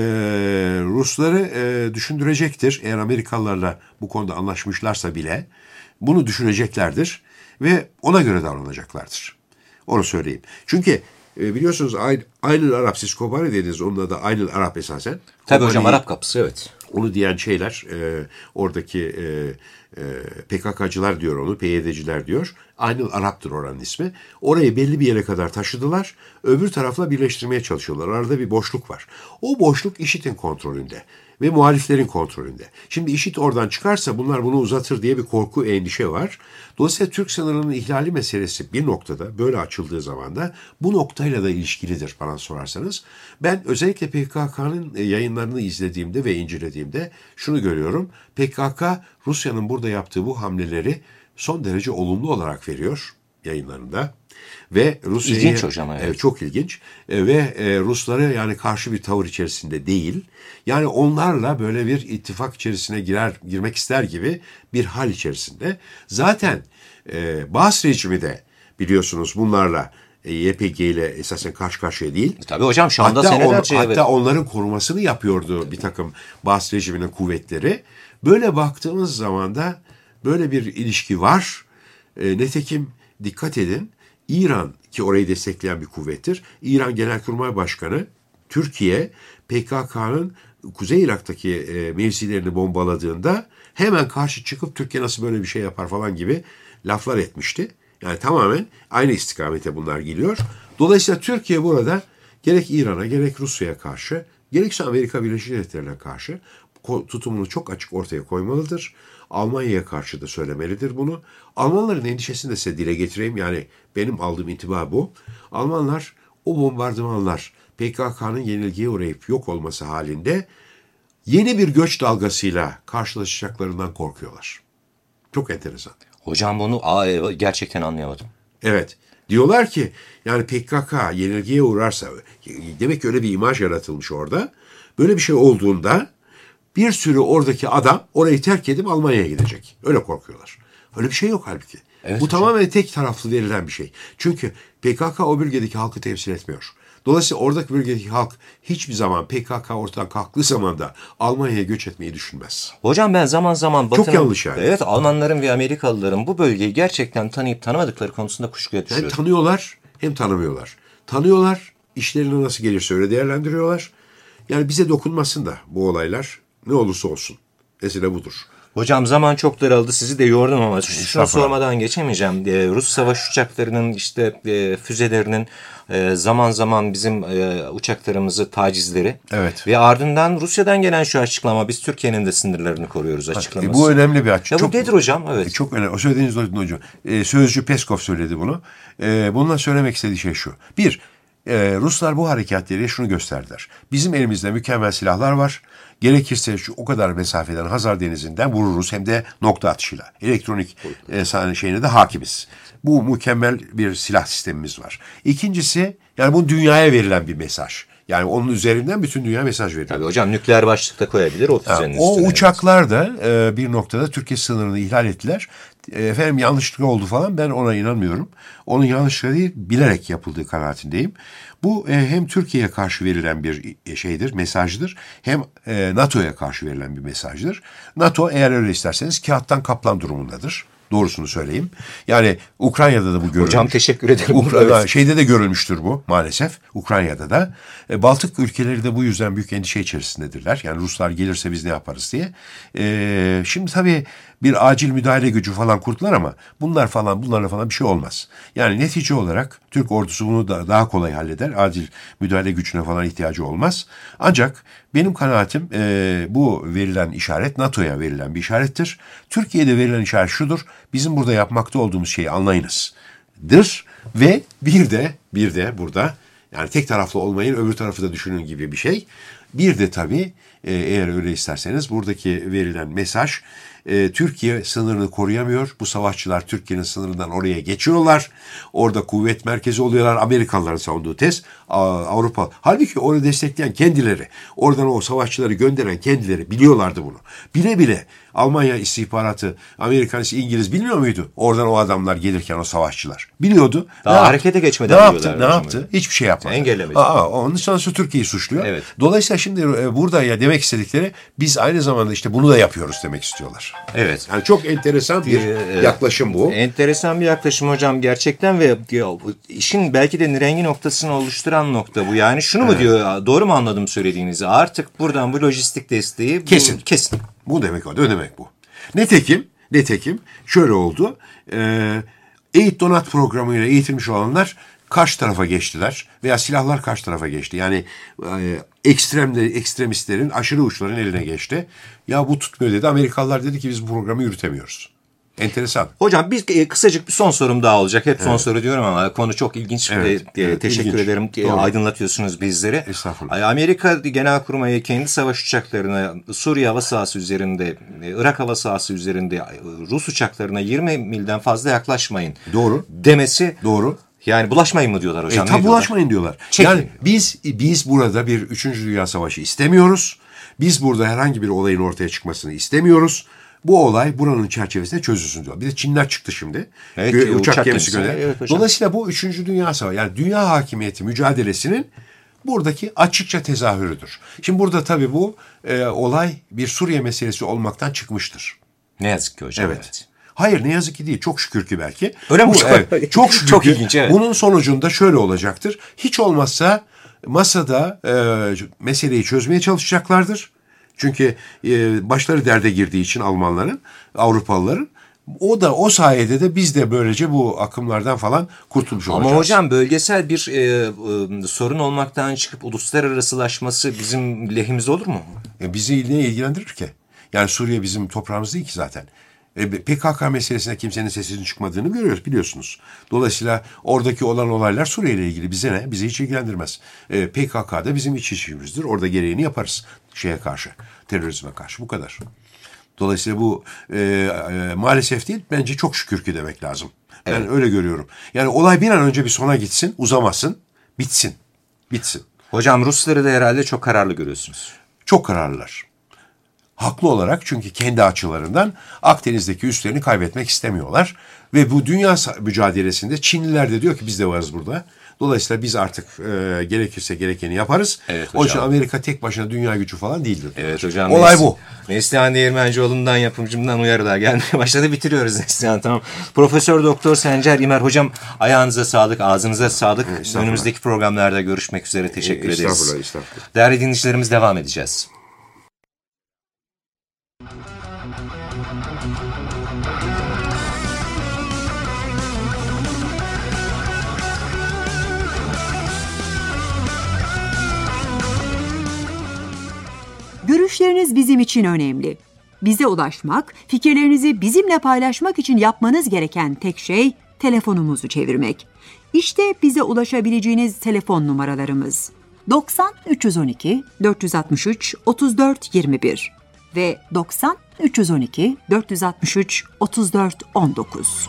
Rusları e, düşündürecektir. Eğer Amerikalılarla bu konuda anlaşmışlarsa bile bunu düşüneceklerdir ve ona göre davranacaklardır. Onu söyleyeyim. Çünkü e, biliyorsunuz Aynel Arap, siz Kobani dediniz, onun adı Aynel Arap esasen. Tabii hocam, Kobani- Arap kapısı, evet. Onu diyen şeyler, e, oradaki e, e, P K K'cılar diyor onu, P Y D'ciler diyor. Aynel Arap'tır oranın ismi. Orayı belli bir yere kadar taşıdılar. Öbür tarafla birleştirmeye çalışıyorlar. Arada bir boşluk var. O boşluk IŞİD'in kontrolünde ve muhaliflerin kontrolünde. Şimdi IŞİD oradan çıkarsa bunlar bunu uzatır diye bir korku, endişe var. Dolayısıyla Türk sınırının ihlali meselesi bir noktada böyle açıldığı zaman da bu noktayla da ilişkilidir bana sorarsanız. Ben özellikle P K K'nın yayınlarını izlediğimde ve incelediğimde şunu görüyorum. P K K Rusya'nın burada yaptığı bu hamleleri son derece olumlu olarak veriyor yayınlarında. Ve Rusya'yı, İlginç hocam, evet. evet, çok ilginç. E, ve e, Ruslara yani karşı bir tavır içerisinde değil. Yani onlarla böyle bir ittifak içerisine girer girmek ister gibi bir hal içerisinde. Zaten e, Baas rejimi de biliyorsunuz bunlarla e, Y P G ile esasen karşı karşıya değil. Tabii hocam, Şam'da Hatta, senelerce. on, evet. hatta onların korumasını yapıyordu bir takım Baas rejiminin kuvvetleri. Böyle baktığımız zaman da böyle bir ilişki var. E, nitekim dikkat edin, İran ki orayı destekleyen bir kuvvettir. İran Genelkurmay Başkanı Türkiye P K K'nın Kuzey Irak'taki e, mevzilerini bombaladığında hemen karşı çıkıp Türkiye nasıl böyle bir şey yapar falan gibi laflar etmişti. Yani tamamen aynı istikamete bunlar geliyor. Dolayısıyla Türkiye burada gerek İran'a gerek Rusya'ya karşı gerekse Amerika Birleşik Devletleri'ne karşı tutumunu çok açık ortaya koymalıdır. Almanya'ya karşı da söylemelidir bunu. Almanların endişesini de size dile getireyim. Yani benim aldığım intiba bu. Almanlar o bombardımanlar P K K'nın yenilgiye uğrayıp yok olması halinde yeni bir göç dalgasıyla karşılaşacaklarından korkuyorlar. Çok enteresan. Hocam bunu aa, gerçekten anlayamadım. Evet. Diyorlar ki yani P K K yenilgiye uğrarsa, demek ki öyle bir imaj yaratılmış orada. Böyle bir şey olduğunda bir sürü oradaki adam orayı terk edip Almanya'ya gidecek. Öyle korkuyorlar. Öyle bir şey yok halbuki. Evet Bu hocam. tamamen tek taraflı verilen bir şey. Çünkü P K K o bölgedeki halkı temsil etmiyor. Dolayısıyla oradaki bölgedeki halk hiçbir zaman P K K ortadan kalktığı zaman da Almanya'ya göç etmeyi düşünmez. Hocam ben zaman zaman Batı'nın, yanlış yani. evet, Almanların ve Amerikalıların bu bölgeyi gerçekten tanıyıp tanımadıkları konusunda kuşkuya Hem düşüyorum. tanıyorlar hem tanımıyorlar. Tanıyorlar, işlerine nasıl gelirse öyle değerlendiriyorlar. Yani bize dokunmasın da bu olaylar ne olursa olsun. Mesele budur. Hocam zaman çok daraldı, sizi de yordum ama şunu Estağfurullah. sormadan geçemeyeceğim. Ee, Rus savaş uçaklarının işte e, füzelerinin e, zaman zaman bizim e, uçaklarımızı tacizleri. Evet. Ve ardından Rusya'dan gelen şu açıklama, biz Türkiye'nin de sınırlarını koruyoruz açıklaması. E, bu önemli bir açık. Ya bu nedir hocam? Evet. E, Çok önemli. O söylediğiniz hocam. E, sözcü Peskov söyledi bunu. E, bununla söylemek istediği şey şu. Bir, e, Ruslar bu harekatleri şunu gösterdiler. Bizim elimizde mükemmel silahlar var. Gerekirse şu o kadar mesafeden Hazar Denizi'nden vururuz hem de nokta atışıyla. Elektronik e, şeyine de hakimiz. Bu mükemmel bir silah sistemimiz var. İkincisi yani bu dünyaya verilen bir mesaj. Yani onun üzerinden bütün dünya mesaj veriyor. Tabii hocam nükleer başlıkta koyabilir o füzenin O üstüne. uçaklar da e, bir noktada Türkiye sınırını ihlal ettiler. E, efendim yanlışlıkla oldu falan, ben ona inanmıyorum. Onun yanlışlıkla değil, bilerek yapıldığı kanaatindeyim. Bu e, hem Türkiye'ye karşı verilen bir şeydir, mesajdır. Hem e, NATO'ya karşı verilen bir mesajdır. NATO eğer öyle isterseniz kağıttan kaplan durumundadır. Doğrusunu söyleyeyim. Yani Ukrayna'da da bu görülmüş. Hocam teşekkür ederim. Ukrayna, Evet. Şeyde de görülmüştür bu maalesef. Ukrayna'da da. E, Baltık ülkeleri de bu yüzden büyük endişe içerisindedirler. Yani Ruslar gelirse biz ne yaparız diye. E, şimdi tabii bir acil müdahale gücü falan kurdular ama bunlar falan bunlarla falan bir şey olmaz. Yani netice olarak Türk ordusu bunu da daha kolay halleder. Acil müdahale gücüne falan ihtiyacı olmaz. Ancak benim kanaatim e, bu verilen işaret NATO'ya verilen bir işarettir. Türkiye'de verilen işaret şudur. Bizim burada yapmakta olduğumuz şeyi anlayınız. Dır ve bir de bir de burada yani tek taraflı olmayın, öbür tarafı da düşünün gibi bir şey. Bir de tabii e, eğer öyle isterseniz buradaki verilen mesaj e, Türkiye sınırını koruyamıyor. Bu savaşçılar Türkiye'nin sınırından oraya geçiyorlar. Orada kuvvet merkezi oluyorlar. Amerikalıların savunduğu tez Avrupa. Halbuki onu destekleyen kendileri. Oradan o savaşçıları gönderen kendileri biliyorlardı bunu. Bile bile Almanya istihbaratı, Amerikan, İngiliz bilmiyor muydu? Oradan o adamlar gelirken o savaşçılar. Biliyordu. Daha ne harekete yaptı? geçmeden ne yaptı? biliyorlar Ne hocam. yaptı? Hiçbir şey yapmadı. Engellemedi. Aa, onun sonrası Türkiye'yi suçluyor. Evet. Dolayısıyla şimdi e, burada ya demek istedikleri biz aynı zamanda işte bunu da yapıyoruz demek istiyorlar. Evet. Yani çok enteresan bir Ee, yaklaşım bu. Enteresan bir yaklaşım hocam gerçekten ve ya, işin belki de rengi noktasını oluşturan nokta bu. Yani şunu mu diyor, doğru mu anladım söylediğinizi? Artık buradan bu lojistik desteği bu- Kesin. kesin. Bu demek o, ne demek bu? Nitekim, nitekim şöyle oldu. Ee, Eğit Donat programıyla eğitilmiş olanlar karşı tarafa geçtiler veya silahlar karşı tarafa geçti. Yani e, ekstremde, ekstremistlerin aşırı uçların eline geçti. Ya bu tutmuyor dedi. Amerikalılar dedi ki biz bu programı yürütemiyoruz. Enteresan. Hocam bir e, kısacık bir son sorum daha olacak. Hep son soru diyorum ama konu çok ilginç. Evet, E, evet, teşekkür ilginç. ederim. E, Doğru. aydınlatıyorsunuz bizleri. Estağfurullah. Ay, Amerika Genelkurmayı kendi savaş uçaklarına Suriye hava sahası üzerinde, e, Irak hava sahası üzerinde e, Rus uçaklarına yirmi milden fazla yaklaşmayın. Doğru. Demesi. Doğru. Yani bulaşmayın mı diyorlar hocam? E, Ne tabi diyorlar? bulaşmayın diyorlar. Çekin. Yani biz biz burada bir üçüncü Dünya Savaşı istemiyoruz. Biz burada herhangi bir olayın ortaya çıkmasını istemiyoruz. Bu olay buranın çerçevesinde çözülsün diyor. Bir de Çinler çıktı şimdi. Evet, Gö- uçak uçak gemisi gemisi. gönder. Evet hocam. Dolayısıyla bu üçüncü Dünya Savaşı, yani dünya hakimiyeti mücadelesinin buradaki açıkça tezahürüdür. Şimdi burada tabii bu e, olay bir Suriye meselesi olmaktan çıkmıştır. Ne yazık ki hocam. Evet. Evet. Hayır, ne yazık ki değil. Çok şükür ki belki. Öyle mi Bu, hocam? evet, çok şükür Çok ki ilginç, evet. bunun sonucunda şöyle olacaktır. Hiç olmazsa masada e, meseleyi çözmeye çalışacaklardır. Çünkü e, başları derde girdiği için Almanların, Avrupalıların, o da o sayede de biz de böylece bu akımlardan falan kurtulmuş olacağız. Ama hocam bölgesel bir e, e, sorun olmaktan çıkıp uluslararasılaşması bizim lehimize olur mu? E, bizi ne ilgilendirir ki? Yani Suriye bizim toprağımız değil ki zaten. E, P K K meselesinde kimsenin sesinin çıkmadığını görüyoruz, biliyorsunuz. Dolayısıyla oradaki olan olaylar Suriye ile ilgili. Bize ne? Bizi hiç ilgilendirmez. E, P K K'da bizim iç işimizdir. Orada gereğini yaparız şeye karşı, terörizme karşı. Bu kadar. Dolayısıyla bu e, e, maalesef değil, bence çok şükür ki demek lazım. Ben Evet. öyle görüyorum. Yani olay bir an önce bir sona gitsin, uzamasın, bitsin. Bitsin. Hocam Rusları da herhalde çok kararlı görüyorsunuz. Çok kararlılar. Haklı olarak, çünkü kendi açılarından Akdeniz'deki üslerini kaybetmek istemiyorlar. Ve bu dünya mücadelesinde Çinliler de diyor ki biz de varız burada. Dolayısıyla biz artık e, gerekirse gerekeni yaparız. Evet Onun için hocam. Amerika tek başına dünya gücü falan değildir. Evet hocam. Olay Nes- bu. Neslihan Değirmencioğlu'ndan, yapımcımdan uyarılar gelmeye başladı. Bitiriyoruz Neslihan, tamam. Profesör Doktor Sencer İmer hocam, ayağınıza sağlık, ağzınıza sağlık. Estağfurullah. Önümüzdeki programlarda görüşmek üzere. Teşekkür ederiz. Estağfurullah, estağfurullah. Değerli dinleyicilerimiz, devam edeceğiz. Görüşleriniz bizim için önemli. Bize ulaşmak, fikirlerinizi bizimle paylaşmak için yapmanız gereken tek şey telefonumuzu çevirmek. İşte bize ulaşabileceğiniz telefon numaralarımız. doksan üç yüz on iki dört yüz altmış üç otuz dört yirmi bir ve doksan üç yüz on iki dört yüz altmış üç otuz dört on dokuz.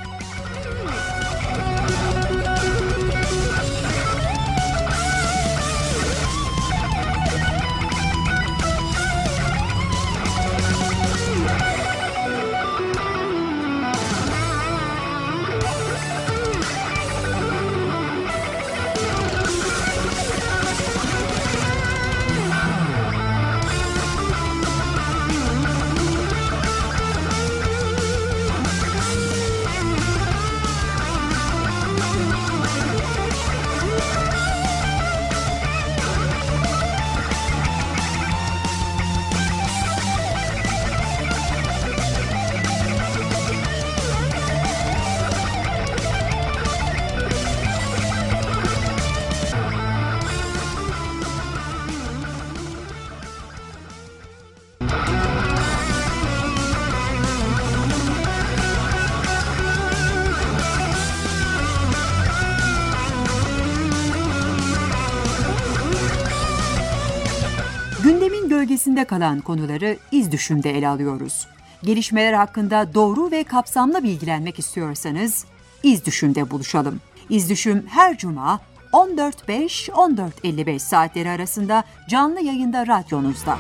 Gündemin gölgesinde kalan konuları İz Düşüm'de ele alıyoruz. Gelişmeler hakkında doğru ve kapsamlı bilgilenmek istiyorsanız İz Düşüm'de buluşalım. İz Düşüm her cuma on dört beş on dört elli beş saatleri arasında canlı yayında radyonuzda.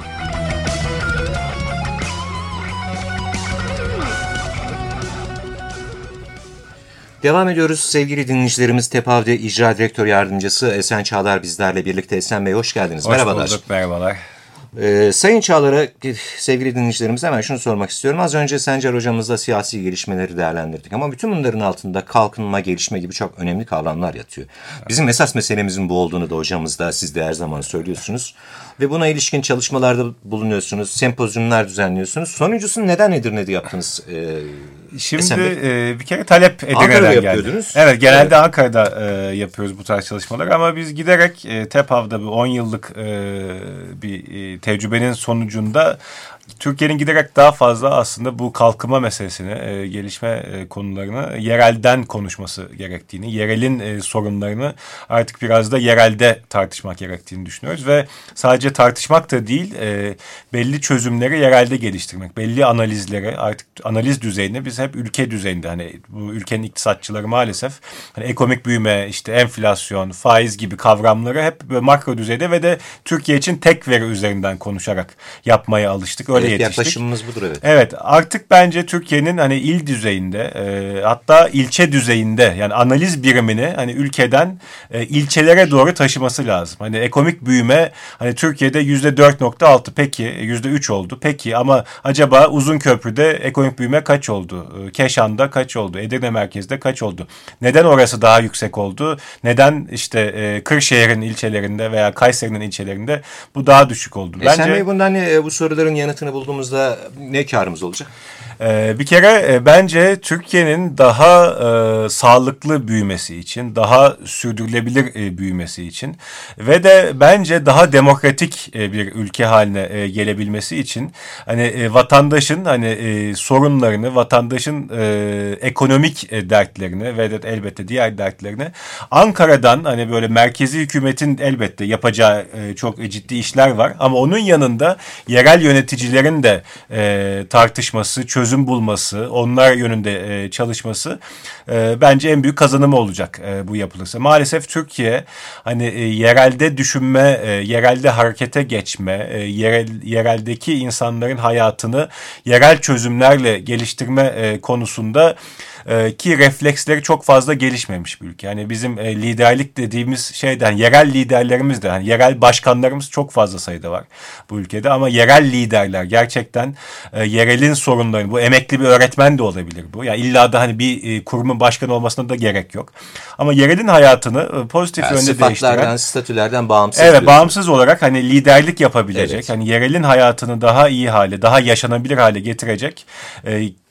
Devam ediyoruz sevgili dinleyicilerimiz. TEPAV'de İcra Direktör Yardımcısı Esen Çağlar bizlerle birlikte. Esen Bey hoş geldiniz. Hoş Merhabalar. bulduk, merhabalar. Ee, Sayın Çağlar'a sevgili dinleyicilerimiz hemen şunu sormak istiyorum. Az önce Sencer hocamızla siyasi gelişmeleri değerlendirdik ama bütün bunların altında kalkınma, gelişme gibi çok önemli kavramlar yatıyor. Bizim esas meselemizin bu olduğunu da hocamız da siz de her zaman söylüyorsunuz. Ve buna ilişkin çalışmalarda bulunuyorsunuz, sempozyumlar düzenliyorsunuz. Sonuncusunu neden Edirne'de yaptınız? Ee, Şimdi e, bir kere talep Edirne'den geldi. Evet, genelde evet. Ankara'da e, yapıyoruz bu tarz çalışmaları ama biz giderek e, TEPAV'da bir on yıllık e, bir e, tecrübenin sonucunda Türkiye'nin giderek daha fazla aslında bu kalkınma meselesini, e, gelişme e, konularını yerelden konuşması gerektiğini, yerelin e, sorunlarını artık biraz da yerelde tartışmak gerektiğini düşünüyoruz ve sadece tartışmak da değil, e, belli çözümleri yerelde geliştirmek, belli analizleri artık analiz düzeyinde biz hep ülke düzeyinde, hani bu ülkenin iktisatçıları maalesef hani ekonomik büyüme, işte enflasyon, faiz gibi kavramları hep makro düzeyde ve de Türkiye için tek veri üzerinden konuşarak yapmaya alıştık. Öyle evet, yetiştik. Yaklaşımımız budur evet. Evet, artık bence Türkiye'nin hani il düzeyinde e, hatta ilçe düzeyinde yani analiz birimini hani ülkeden e, ilçelere doğru taşıması lazım. Hani ekonomik büyüme hani Türkiye'de yüzde dört nokta altı peki yüzde üç oldu peki ama acaba Uzunköprü'de ekonomik büyüme kaç oldu? Keşan'da kaç oldu? Edirne merkezde kaç oldu? Neden orası daha yüksek oldu? Neden işte e, Kırşehir'in ilçelerinde veya Kayseri'nin ilçelerinde bu daha düşük oldu? Bence... Esen Bey bundan ne, bu soruların yanıtını bulduğumuzda ne karımız olacak? Ee, bir kere e, bence Türkiye'nin daha e, sağlıklı büyümesi için, daha sürdürülebilir e, büyümesi için ve de bence daha demokratik e, bir ülke haline e, gelebilmesi için hani e, vatandaşın hani e, sorunlarını, vatandaşın e, ekonomik e, dertlerini ve de elbette diğer dertlerini Ankara'dan hani böyle merkezi hükümetin elbette yapacağı e, çok ciddi işler var ama onun yanında yerel yöneticilerin de e, tartışması, çözüm bulması, onlar yönünde e, çalışması e, bence en büyük kazanımı olacak e, bu yapılırsa. Maalesef Türkiye hani e, yerelde düşünme, e, yerelde harekete geçme, e, yerel, yereldeki insanların hayatını yerel çözümlerle geliştirme e, konusunda e, ki refleksleri çok fazla gelişmemiş bir ülke. Yani bizim e, liderlik dediğimiz şeyden yerel liderlerimiz de, yani yerel başkanlarımız çok fazla sayıda var bu ülkede ama yerel liderler gerçekten e, yerelin sorunlarını, bu emekli bir öğretmen de olabilir bu. Yani illa da hani bir e, kurumun başkanı olmasına da gerek yok. Ama yerelin hayatını e, pozitif yani yönde sıfatlardan, değiştiren. Sıfatlardan, statülerden bağımsız. Evet, diyorsun. bağımsız olarak hani liderlik yapabilecek, evet. hani yerelin hayatını daha iyi hale, daha yaşanabilir hale getirecek e,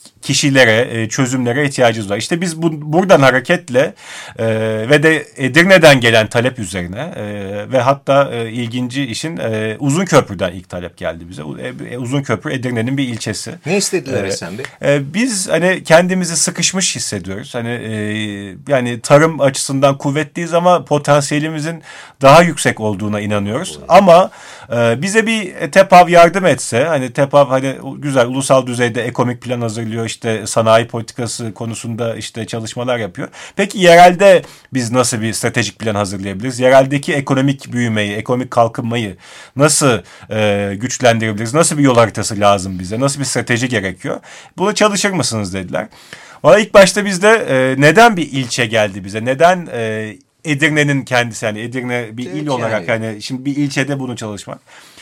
kişilere, çözümlere ihtiyacımız var. İşte biz bu, buradan hareketle e, ve de Edirne'den gelen talep üzerine e, ve hatta e, ilginci işin e, Uzunköprü'den ilk talep geldi bize. E, Uzunköprü Edirne'nin bir ilçesi. Ne istediler e, Esen Bey? E, biz hani kendimizi sıkışmış hissediyoruz. Hani e, yani tarım açısından kuvvetliyiz ama potansiyelimizin daha yüksek olduğuna inanıyoruz. Evet. Ama e, bize bir TEPAV yardım etse, hani TEPAV hani güzel ulusal düzeyde ekonomik plan hazırlıyor, işte sanayi politikası konusunda işte çalışmalar yapıyor. Peki yerelde biz nasıl bir stratejik plan hazırlayabiliriz? Yereldeki ekonomik büyümeyi, ekonomik kalkınmayı nasıl e, güçlendirebiliriz? Nasıl bir yol haritası lazım bize? Nasıl bir strateji gerekiyor? Bunu çalışır mısınız dediler. Valla ilk başta bizde e, neden bir ilçe geldi bize? Neden e, Edirne'nin kendisi, yani Edirne bir evet, il olarak, yani. hani şimdi bir ilçede bunu çalışmak.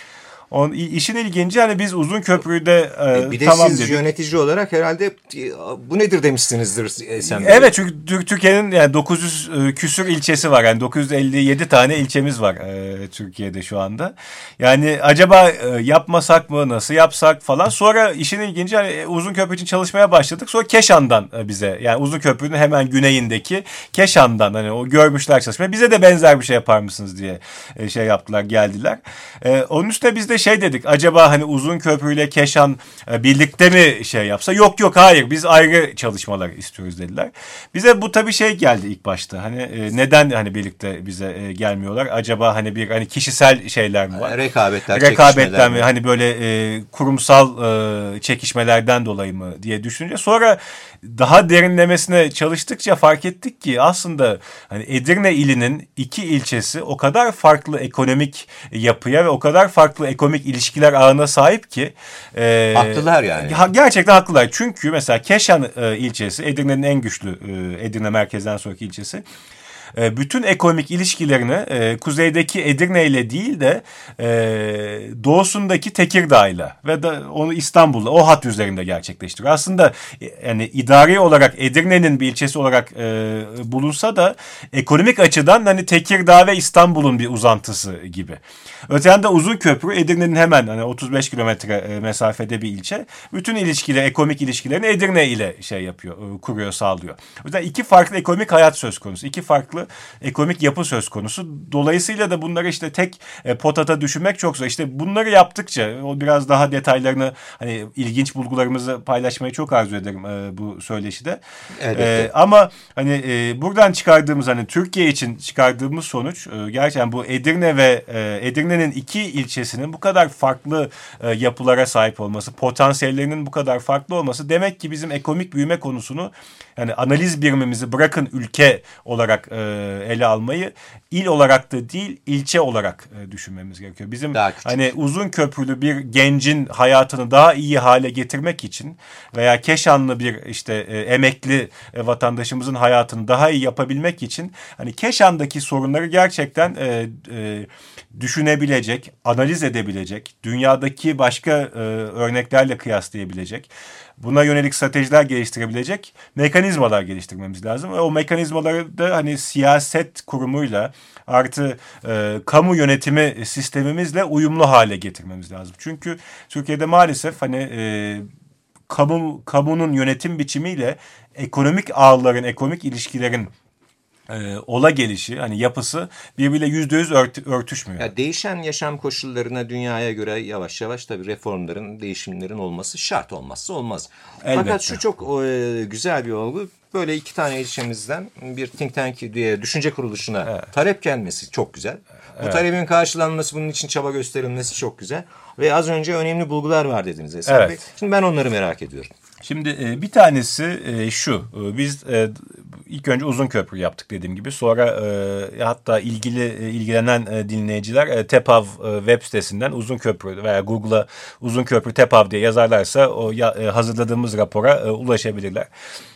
On, işin ilginci hani biz Uzunköprü'de e, bir de tamam siz dedik. yönetici olarak herhalde bu nedir demişsinizdir Esen Bey. Evet, çünkü Türkiye'nin yani dokuz yüz küsür ilçesi var. Yani dokuz yüz elli yedi tane ilçemiz var e, Türkiye'de şu anda. Yani acaba e, yapmasak mı, nasıl yapsak falan. Sonra işin ilginci hani Uzunköprü için çalışmaya başladık. Sonra Keşan'dan e, bize, yani Uzunköprü'nün hemen güneyindeki Keşan'dan hani o görmüşler çalışmayı. Bize de benzer bir şey yapar mısınız diye e, şey yaptılar, geldiler. E, onun üstüne biz de şey dedik, acaba hani Uzunköprü ile Keşan e, birlikte mi şey yapsa? Yok yok, hayır, biz ayrı çalışmalar istiyoruz dediler. Bize bu tabii şey geldi ilk başta. Hani e, neden hani birlikte bize e, gelmiyorlar? Acaba hani bir hani kişisel şeyler mi var? Rekabetler, Rekabetler mi? Hani böyle e, kurumsal e, çekişmelerden dolayı mı diye düşününce, sonra daha derinlemesine çalıştıkça fark ettik ki aslında hani Edirne ilinin iki ilçesi o kadar farklı ekonomik yapıya ve o kadar farklı ekonomik ilişkiler ağına sahip ki. E, haklılar yani. Gerçekten haklılar. Çünkü mesela Keşan e, ilçesi Edirne'nin en güçlü, e, Edirne merkezden sonraki ilçesi. Bütün ekonomik ilişkilerini e, kuzeydeki Edirne ile değil de e, doğusundaki Tekirdağ'yla ve da onu İstanbul'la, o hat üzerinde gerçekleştiriyor. Aslında yani idari olarak Edirne'nin bir ilçesi olarak e, bulunsa da ekonomik açıdan hani Tekirdağ ve İstanbul'un bir uzantısı gibi. Öte yanda Uzunköprü Edirne'nin hemen hani otuz beş kilometre e, mesafede bir ilçe. Bütün ilişkileri, ekonomik ilişkilerini Edirne ile şey yapıyor, e, kuruyor, sağlıyor. O yüzden iki farklı ekonomik hayat söz konusu. İki farklı ekonomik yapı söz konusu. Dolayısıyla da bunları işte tek e, potata düşünmek çok zor. İşte bunları yaptıkça o biraz daha detaylarını, hani ilginç bulgularımızı paylaşmayı çok arzu ederim e, bu söyleşide. E, ama hani e, buradan çıkardığımız, hani Türkiye için çıkardığımız sonuç e, gerçekten bu Edirne ve e, Edirne'nin iki ilçesinin bu kadar farklı e, yapılara sahip olması, potansiyellerinin bu kadar farklı olması demek ki bizim ekonomik büyüme konusunu, yani analiz birimimizi bırakın ülke olarak e, ele almayı, il olarak da değil ilçe olarak e, düşünmemiz gerekiyor. Bizim hani Uzunköprülü bir gencin hayatını daha iyi hale getirmek için veya Keşanlı bir işte e, emekli e, vatandaşımızın hayatını daha iyi yapabilmek için hani Keşan'daki sorunları gerçekten e, e, düşünebilecek, analiz edebilecek, dünyadaki başka e, örneklerle kıyaslayabilecek, buna yönelik stratejiler geliştirebilecek mekanizmalar geliştirmemiz lazım. Ve o mekanizmaları da hani siyaset kurumuyla artı e, kamu yönetimi sistemimizle uyumlu hale getirmemiz lazım. Çünkü Türkiye'de maalesef hani e, kamu kamunun yönetim biçimiyle ekonomik ağların, ekonomik ilişkilerin e, ola gelişi, hani yapısı birbiriyle yüzde yüz ört, örtüşmüyor. Ya değişen yaşam koşullarına dünyaya göre yavaş yavaş tabii reformların, değişimlerin olması şart, olmazsa olmaz. Elbette. Fakat şu çok e, güzel bir olgu. Böyle iki tane ilçemizden bir think tank diye düşünce kuruluşuna evet. talep gelmesi çok güzel. Bu evet. talebin karşılanması, bunun için çaba gösterilmesi çok güzel. Ve az önce önemli bulgular var dediniz Esen evet. Bey. Şimdi ben onları merak ediyorum. Şimdi bir tanesi şu, biz ilk önce Uzunköprü yaptık dediğim gibi, sonra hatta ilgili ilgilenen dinleyiciler TEPAV web sitesinden Uzunköprü veya Google'a Uzunköprü TEPAV diye yazarlarsa o hazırladığımız rapora ulaşabilirler.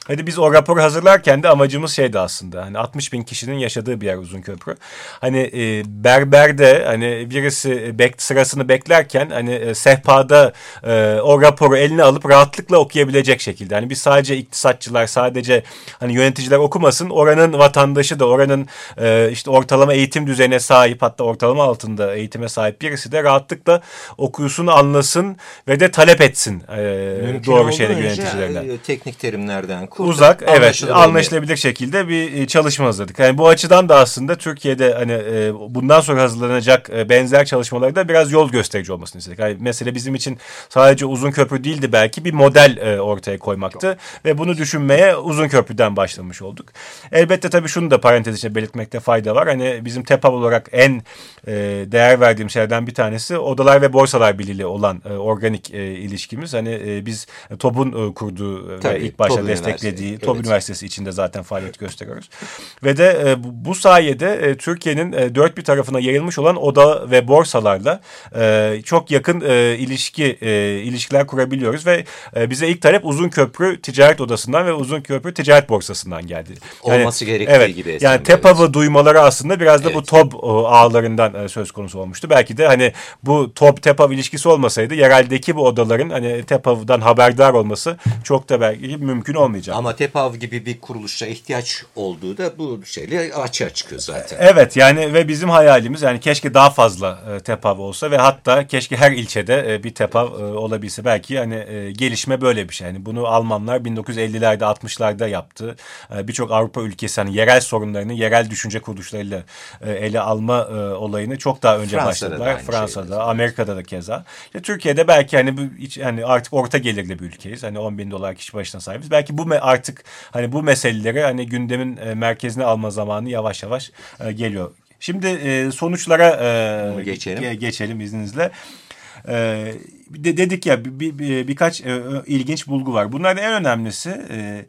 Hadi biz o raporu hazırlarken de amacımız şeydi aslında. Hani altmış bin kişinin yaşadığı bir yer Uzunköprü. Hani e, berberde hani birisi bek, sırasını beklerken hani e, sehpada e, o raporu eline alıp rahatlıkla okuyabilecek şekilde. Hani biz sadece iktisatçılar, sadece hani yöneticiler okumasın. Oranın vatandaşı da oranın e, işte ortalama eğitim düzeyine sahip, hatta ortalama altında eğitime sahip birisi de rahatlıkla okusun, anlasın ve de talep etsin e, doğru şeyleri yöneticilerinden. E, teknik terimlerden kurtup, uzak, evet, anlaşılır anlaşılabilir şekilde bir çalışma hazırladık. Yani bu açıdan da aslında Türkiye'de hani e, bundan sonra hazırlanacak e, benzer çalışmalarda biraz yol gösterici olmasını istedik. Yani mesele bizim için sadece Uzunköprü değildi, belki bir model e, ortaya koymaktı ve bunu düşünmeye Uzunköprü'den başlamış olduk. Elbette tabii şunu da parantez içinde belirtmekte fayda var. Hani bizim TEPAV olarak en e, değer verdiğim şeylerden bir tanesi Odalar ve Borsalar Birliği ile olan e, organik e, ilişkimiz. Hani e, biz TOB'un e, kurduğu Tabii, ve ilk başta TOB desteklediği Üniversitesi, TOB evet. Üniversitesi içinde zaten faaliyet gösteriyoruz. Ve de e, bu, bu sayede e, Türkiye'nin e, dört bir tarafına yayılmış olan oda ve borsalarla e, çok yakın e, ilişki e, ilişkiler kurabiliyoruz ve e, bize ilk talep Uzunköprü Ticaret Odası'ndan ve Uzunköprü Ticaret Borsası'ndan geldi. Yani, olması gerektiği evet, gibi. Yani evet. TEPAV'ı duymaları aslında biraz da Evet. bu TOB o, ağlarından e, söz konusu olmuştu. Belki de hani bu TOB-TEPAV ilişkisi olmasaydı yereldeki bu odaların hani TEPAV'dan haberdar olması çok da belki mümkün olmayacak. Ama TEPAV gibi bir kuruluşa ihtiyaç olduğu da bu şeyle açığa çıkıyor zaten. Evet, yani ve bizim hayalimiz yani keşke daha fazla e, TEPAV olsa ve hatta keşke her ilçede e, bir TEPAV e, olabilse. Belki hani e, gelişme böyle bir şey. Yani bunu Almanlar bin dokuz yüz ellilerde altmışlarda yaptı. E, Birçok Avrupa ülkesi hani yerel sorunlarını yerel düşünce kuruluşlarıyla e, ele alma e, olayını çok daha önce Fransa'da da başladılar. aynı Fransa'da, şeydi. Amerika'da da keza. İşte Türkiye'de belki hani bu hiç, hani artık orta gelirli bir ülkeyiz. Hani on bin dolar kişi başına sahibiz. Belki bu me- artık hani bu meseleleri hani gündemin e, merkezine alma zamanı yavaş yavaş e, geliyor. Şimdi e, sonuçlara e, Geçelim. ge- geçelim izninizle. E, de, dedik ya bir, bir, birkaç e, ilginç bulgu var. Bunlardan en önemlisi e,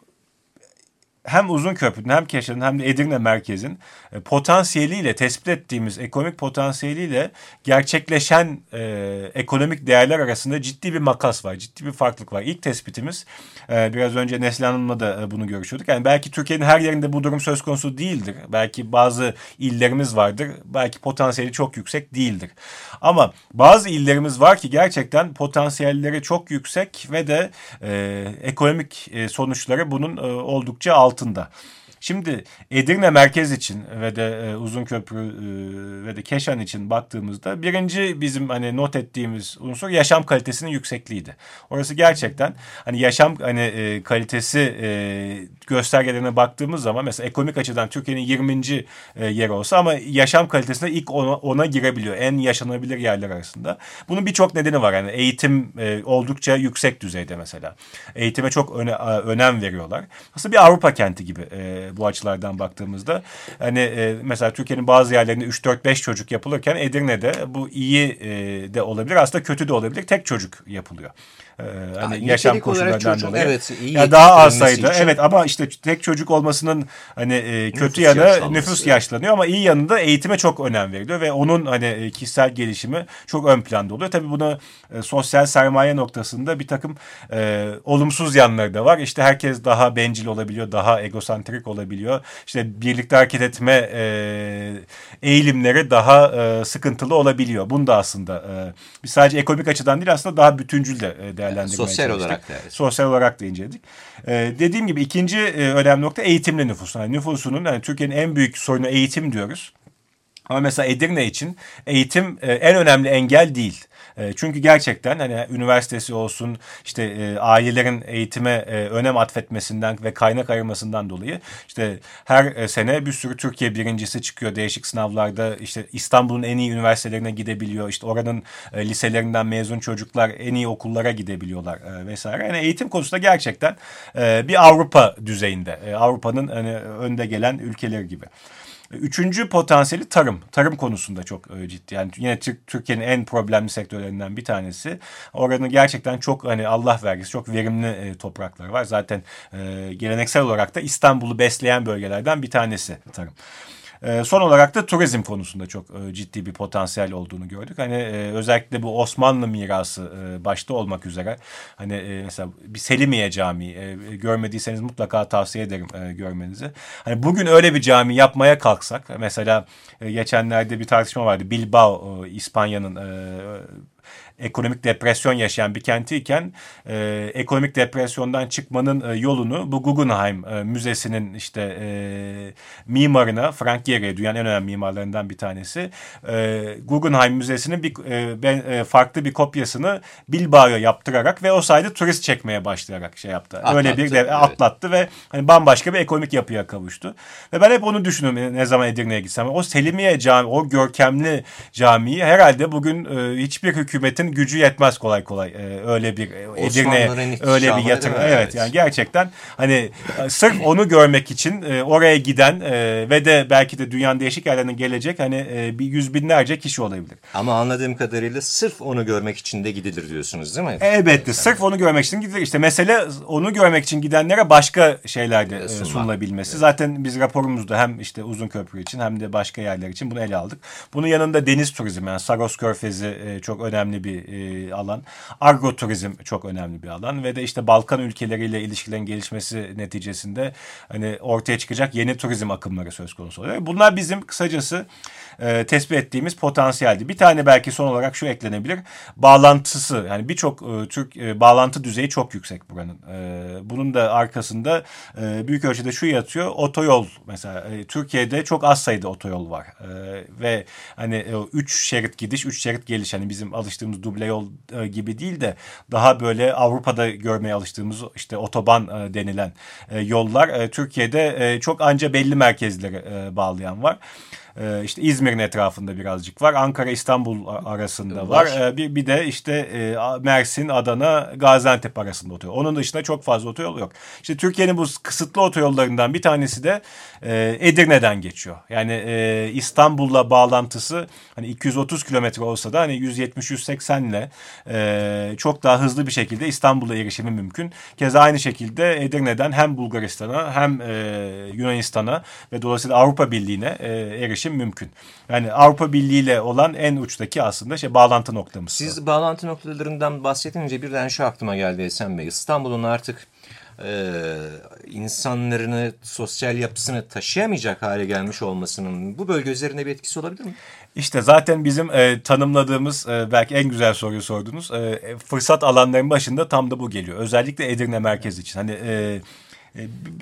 hem Uzunköprü'nün hem Keşan'ın hem de Edirne merkezin e, potansiyeliyle, tespit ettiğimiz ekonomik potansiyeliyle gerçekleşen e, ekonomik değerler arasında ciddi bir makas var, ciddi bir farklılık var. İlk tespitimiz, e, biraz önce Neslihan Hanım'la da e, bunu görüşüyorduk. Yani belki Türkiye'nin her yerinde bu durum söz konusu değildir. Belki bazı illerimiz vardır, belki potansiyeli çok yüksek değildir. Ama bazı illerimiz var ki gerçekten potansiyelleri çok yüksek ve de e, ekonomik e, sonuçları bunun e, oldukça altında. Şimdi Edirne merkez için ve de e, Uzunköprü e, ve de Keşan için baktığımızda birinci bizim hani not ettiğimiz unsur yaşam kalitesinin yüksekliğiydi. Orası gerçekten hani yaşam hani e, kalitesi e, göstergelerine baktığımız zaman mesela ekonomik açıdan Türkiye'nin yirminci E, yeri olsa ama yaşam kalitesinde ilk ona, ona girebiliyor. En yaşanabilir yerler arasında. Bunun birçok nedeni var. Yani eğitim e, oldukça yüksek düzeyde mesela. Eğitime çok öne, önem veriyorlar. Aslında bir Avrupa kenti gibi e, bu açılardan baktığımızda. Hani e, mesela Türkiye'nin bazı yerlerinde üç dört beş çocuk yapılırken Edirne'de bu iyi e, de olabilir, aslında kötü de olabilir. Tek çocuk yapılıyor. Ee, hani Yani yaşam nitelik olarak koşullarından çocuğun, dolayı. evet, iyi Ya daha az yetiştirilmesi sayıda. için- Evet, ama işte tek çocuk olmasının hani e, kötü Nüfus yanı yaşlanması. nüfus yaşlanıyor ama iyi yanında eğitime çok önem veriliyor ve onun hani e, kişisel gelişimi çok ön planda oluyor. Tabii bunu e, sosyal sermaye noktasında bir takım e, olumsuz yanları da var. İşte herkes daha bencil olabiliyor, daha egosantrik olabiliyor. İşte birlikte hareket etme e, eğilimleri daha e, sıkıntılı olabiliyor. Bunu da aslında e, biz sadece ekonomik açıdan değil, aslında daha bütüncül de e, değerlendirmeye Yani sosyal çalıştık. olarak da, evet. Sosyal olarak da inceledik. Ee, dediğim gibi ikinci e, önemli nokta eğitimli nüfus. Yani nüfusunun, yani Türkiye'nin en büyük sorunu eğitim diyoruz. Ama mesela Edirne için eğitim e, en önemli engel değil. E, çünkü gerçekten hani üniversitesi olsun, işte e, ailelerin eğitime e, önem atfetmesinden ve kaynak ayırmasından dolayı işte her e, sene bir sürü Türkiye birincisi çıkıyor değişik sınavlarda. İşte İstanbul'un en iyi üniversitelerine gidebiliyor. İşte oranın e, liselerinden mezun çocuklar en iyi okullara gidebiliyorlar e, vesaire. Yani eğitim konusunda gerçekten e, bir Avrupa düzeyinde. E, Avrupa'nın hani önde gelen ülkeleri gibi. Üçüncü potansiyeli tarım. Tarım konusunda çok e, ciddi. Yani yine Türkiye'nin en problemli sektörlerinden bir tanesi. Oranın gerçekten çok hani Allah vergisi çok verimli e, topraklar var. Zaten e, geleneksel olarak da İstanbul'u besleyen bölgelerden bir tanesi tarım. E, son olarak da turizm konusunda çok e, ciddi bir potansiyel olduğunu gördük. Hani e, özellikle bu Osmanlı mirası e, başta olmak üzere hani e, mesela bir Selimiye Camii e, görmediyseniz mutlaka tavsiye ederim e, görmenizi. Hani bugün öyle bir cami yapmaya kalksak mesela e, geçenlerde bir tartışma vardı. Bilbao e, İspanya'nın e, ekonomik depresyon yaşayan bir kentiyken e, ekonomik depresyondan çıkmanın e, yolunu bu Guggenheim e, Müzesi'nin işte e, mimarına Frank Gehry, dünyanın en önemli mimarlarından bir tanesi, e, Guggenheim Müzesi'nin bir e, ben, e, farklı bir kopyasını Bilbao'ya yaptırarak ve o sayede turist çekmeye başlayarak şey yaptı. Atlattı, Öyle bir de, evet. atlattı ve hani bambaşka bir ekonomik yapıya kavuştu. Ve ben hep onu düşünüyorum ne zaman Edirne'ye gitsem. O Selimiye Camii, o görkemli camiyi herhalde bugün e, hiçbir hükümetin gücü yetmez kolay kolay e, öyle bir e, Edirne'ye öyle bir yatırım. Evet, evet yani gerçekten hani e, sırf onu görmek için e, oraya giden e, ve de belki de dünyanın değişik yerlerinden gelecek hani e, bir yüz binlerce kişi olabilir. Ama anladığım kadarıyla sırf onu görmek için de gidilir diyorsunuz değil mi? Elbette sırf onu görmek için gidilir. İşte mesele onu görmek için gidenlere başka şeyler de e, Sunmak. sunulabilmesi. Evet. Zaten biz raporumuzda hem işte Uzunköprü için hem de başka yerler için bunu ele aldık. Bunun yanında deniz turizmi, yani Saros Körfezi e, çok önemli bir e, alan. Agroturizm çok önemli bir alan ve de işte Balkan ülkeleriyle ilişkilerin gelişmesi neticesinde hani ortaya çıkacak yeni turizm akımları söz konusu oluyor. Bunlar bizim kısacası e, tespit ettiğimiz potansiyeldi. Bir tane belki son olarak şu eklenebilir. Bağlantısı, yani birçok e, Türk e, bağlantı düzeyi çok yüksek buranın. E, bunun da arkasında e, büyük ölçüde şu yatıyor. Otoyol mesela e, Türkiye'de çok az sayıda otoyol var. E, ve hani e, üç şerit gidiş, üç şerit geliş, hani bizim alıştığımız duble yol e, gibi değil de daha böyle Avrupa'da görmeye alıştığımız işte otoban e, denilen e, yollar e, Türkiye'de e, çok anca belli merkezlere e, bağlayan var. Ee, işte İzmir'in etrafında birazcık var. Ankara İstanbul arasında var. var. Ee, bir, bir de işte e, Mersin, Adana, Gaziantep arasında otoyol. Onun dışında çok fazla otoyol yok. İşte Türkiye'nin bu kısıtlı otoyollarından bir tanesi de e, Edirne'den geçiyor. Yani e, İstanbul'la bağlantısı hani iki yüz otuz kilometre olsa da hani yüz yetmiş yüz seksenle e, çok daha hızlı bir şekilde İstanbul'a erişimi mümkün. Keza aynı şekilde Edirne'den hem Bulgaristan'a hem e, Yunanistan'a ve dolayısıyla Avrupa Birliği'ne e, erişim mümkün. Yani Avrupa Birliği ile olan en uçtaki aslında şey bağlantı noktamız. Siz bağlantı noktalarından bahsedince birden şu aklıma geldi Esen Bey. İstanbul'un artık e, insanlarını, sosyal yapısını taşıyamayacak hale gelmiş olmasının bu bölge üzerinde bir etkisi olabilir mi? İşte zaten bizim e, tanımladığımız e, belki en güzel soruyu sordunuz. E, fırsat alanlarının başında tam da bu geliyor. Özellikle Edirne merkez için. Hani e, e,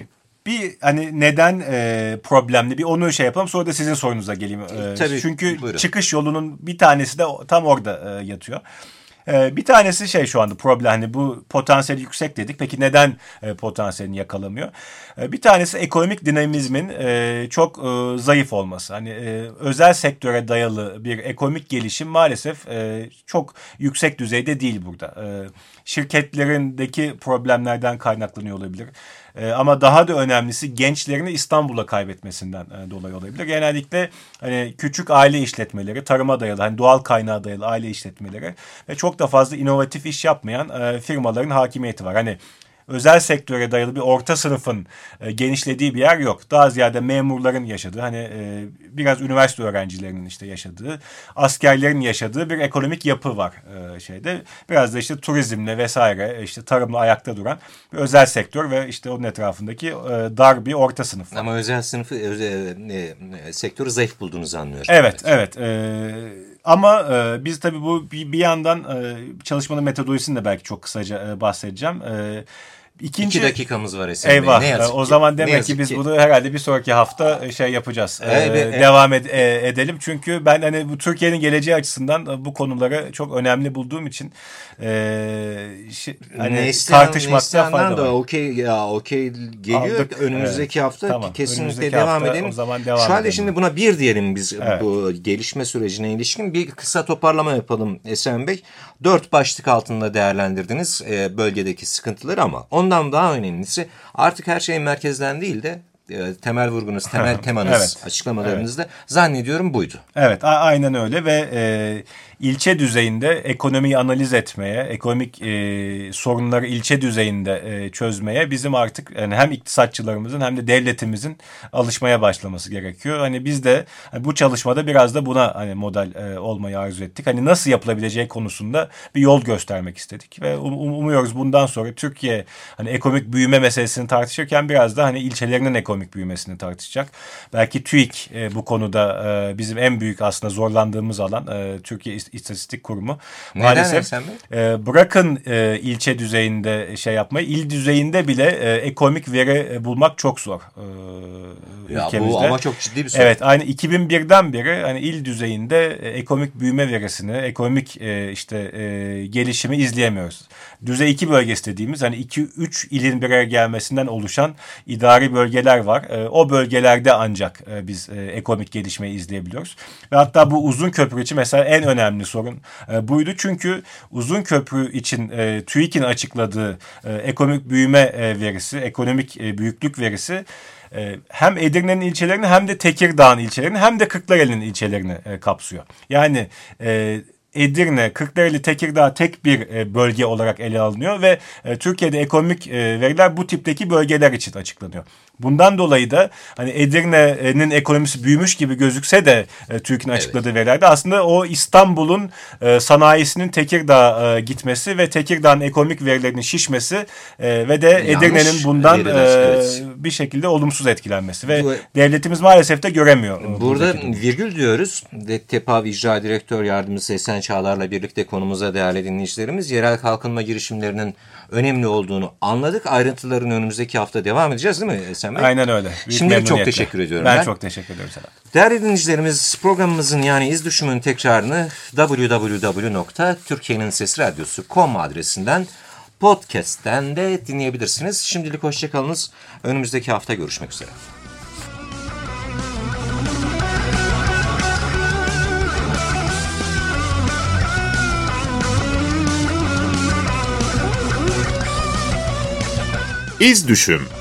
bir hani neden e, problemli bir onu şey yapalım, sonra da sizin sorunuza geleyim. E, Tabii, çünkü buyurun. Çıkış çıkış yolunun bir tanesi de tam orada e, yatıyor. E, bir tanesi şey şu anda problem, hani bu potansiyeli yüksek dedik. Peki neden e, potansiyelini yakalamıyor? E, bir tanesi ekonomik dinamizmin e, çok e, zayıf olması. Hani e, özel sektöre dayalı bir ekonomik gelişim maalesef e, çok yüksek düzeyde değil burada. E, şirketlerindeki problemlerden kaynaklanıyor olabilir. Ee, ama daha da önemlisi gençlerini İstanbul'a kaybetmesinden e, dolayı olabilir. Genellikle hani küçük aile işletmeleri, tarıma dayalı, hani doğal kaynağa dayalı aile işletmeleri ve çok da fazla inovatif iş yapmayan e, firmaların hakimiyeti var. Hani özel sektöre dayalı bir orta sınıfın e, genişlediği bir yer yok. Daha ziyade memurların yaşadığı, hani e, biraz üniversite öğrencilerinin işte yaşadığı, askerlerin yaşadığı bir ekonomik yapı var e, şeyde. Biraz da işte turizmle vesaire, işte tarımla ayakta duran bir özel sektör ve işte onun etrafındaki e, dar bir orta sınıf var. Ama özel sınıfı, özel, e, e, sektörü zayıf bulduğunuzu anlıyorum. Evet, evet. E, ama e, biz tabii bu bir, bir yandan e, çalışmanın metodolojisini de belki çok kısaca e, bahsedeceğim. E, İkinci, İki dakikamız var Esen Bey. Eyvah. Ne yazık o ki. zaman Ne demek yazık ki biz ki. bunu herhalde bir sonraki hafta şey yapacağız. Evet, ee, evet. Devam ed- e- edelim. Çünkü ben hani bu Türkiye'nin geleceği açısından bu konuları çok önemli bulduğum için e, şey, hani Neslihan, tartışmakta Neslihan'dan fayda var. da okey ya okey geliyor. Aldık. Önümüzdeki Evet. hafta Tamam. kesinlikle Önümüzdeki devam hafta edelim. o zaman devam Şu halde edelim. şimdi buna bir diyelim biz, Evet. bu gelişme sürecine ilişkin bir kısa toparlama yapalım Esen Bey. Dört başlık altında değerlendirdiniz e, bölgedeki sıkıntıları, ama ondan daha önemlisi artık her şey merkezden değil de e, temel vurgunuz, temel temanız, Evet. açıklamalarınızda zannediyorum buydu. Evet, a- aynen öyle ve e, ilçe düzeyinde ekonomiyi analiz etmeye, ekonomik e, sorunları ilçe düzeyinde e, çözmeye bizim artık yani hem iktisatçılarımızın hem de devletimizin alışmaya başlaması gerekiyor. Hani biz de hani bu çalışmada biraz da buna hani model e, olmayı arzu ettik. Hani nasıl yapılabileceği konusunda bir yol göstermek istedik ve um, umuyoruz bundan sonra Türkiye hani ekonomik büyüme meselesini tartışırken biraz da hani ilçelerinin ekonomik büyümesini tartışacak. Belki TÜİK e, bu konuda e, bizim en büyük aslında zorlandığımız alan e, Türkiye İstatistik Kurumu. Neden Maalesef e, bırakın e, ilçe düzeyinde şey yapmayı, il düzeyinde bile e, ekonomik veri e, bulmak çok zor e, ya ülkemizde. Bu ama çok ciddi bir sorun. Evet, aynı iki bin birden beri hani il düzeyinde e, ekonomik büyüme verisini, ekonomik e, işte e, gelişimi izleyemiyoruz. Düzey iki bölgesi dediğimiz hani iki üç ilin bir araya gelmesinden oluşan idari bölgeler var. E, o bölgelerde ancak e, biz e, ekonomik gelişmeyi izleyebiliyoruz. Ve hatta bu uzun köprü için mesela en önemli sorun e, buydu. Çünkü uzun köprü için e, TÜİK'in açıkladığı e, ekonomik büyüme e, verisi, ekonomik e, büyüklük verisi e, hem Edirne'nin ilçelerini hem de Tekirdağ'ın ilçelerini hem de Kırklareli'nin ilçelerini e, kapsıyor. Yani e, Edirne, Kırklareli, Tekirdağ tek bir e, bölge olarak ele alınıyor ve e, Türkiye'de ekonomik e, veriler bu tipteki bölgeler için açıklanıyor. Bundan dolayı da hani Edirne'nin ekonomisi büyümüş gibi gözükse de e, TÜİK'in açıkladığı evet. verilerde aslında o İstanbul'un e, sanayisinin Tekirdağ'a e, gitmesi ve Tekirdağ'ın ekonomik verilerinin şişmesi e, ve de Yanlış Edirne'nin bundan e, evet. bir şekilde olumsuz etkilenmesi ve bu, devletimiz maalesef de göremiyor. Burada virgül diyoruz. TEPAV İcra Direktör Yardımcısı Esen Çağlar'la birlikte konumuza değerli dinleyicilerimiz yerel kalkınma girişimlerinin önemli olduğunu anladık. Ayrıntıların önümüzdeki hafta devam edeceğiz değil mi Esen Bey? Aynen öyle. Şimdilik çok teşekkür ediyorum. Ben, ben çok teşekkür ediyorum sana. Değerli dinleyicilerimiz programımızın yani İz Düşüm'ün tekrarını double-u double-u double-u nokta türkiye'nin sesi radyosu nokta com adresinden podcast'ten de dinleyebilirsiniz. Şimdilik hoşçakalınız. Önümüzdeki hafta görüşmek üzere. İz Düşüm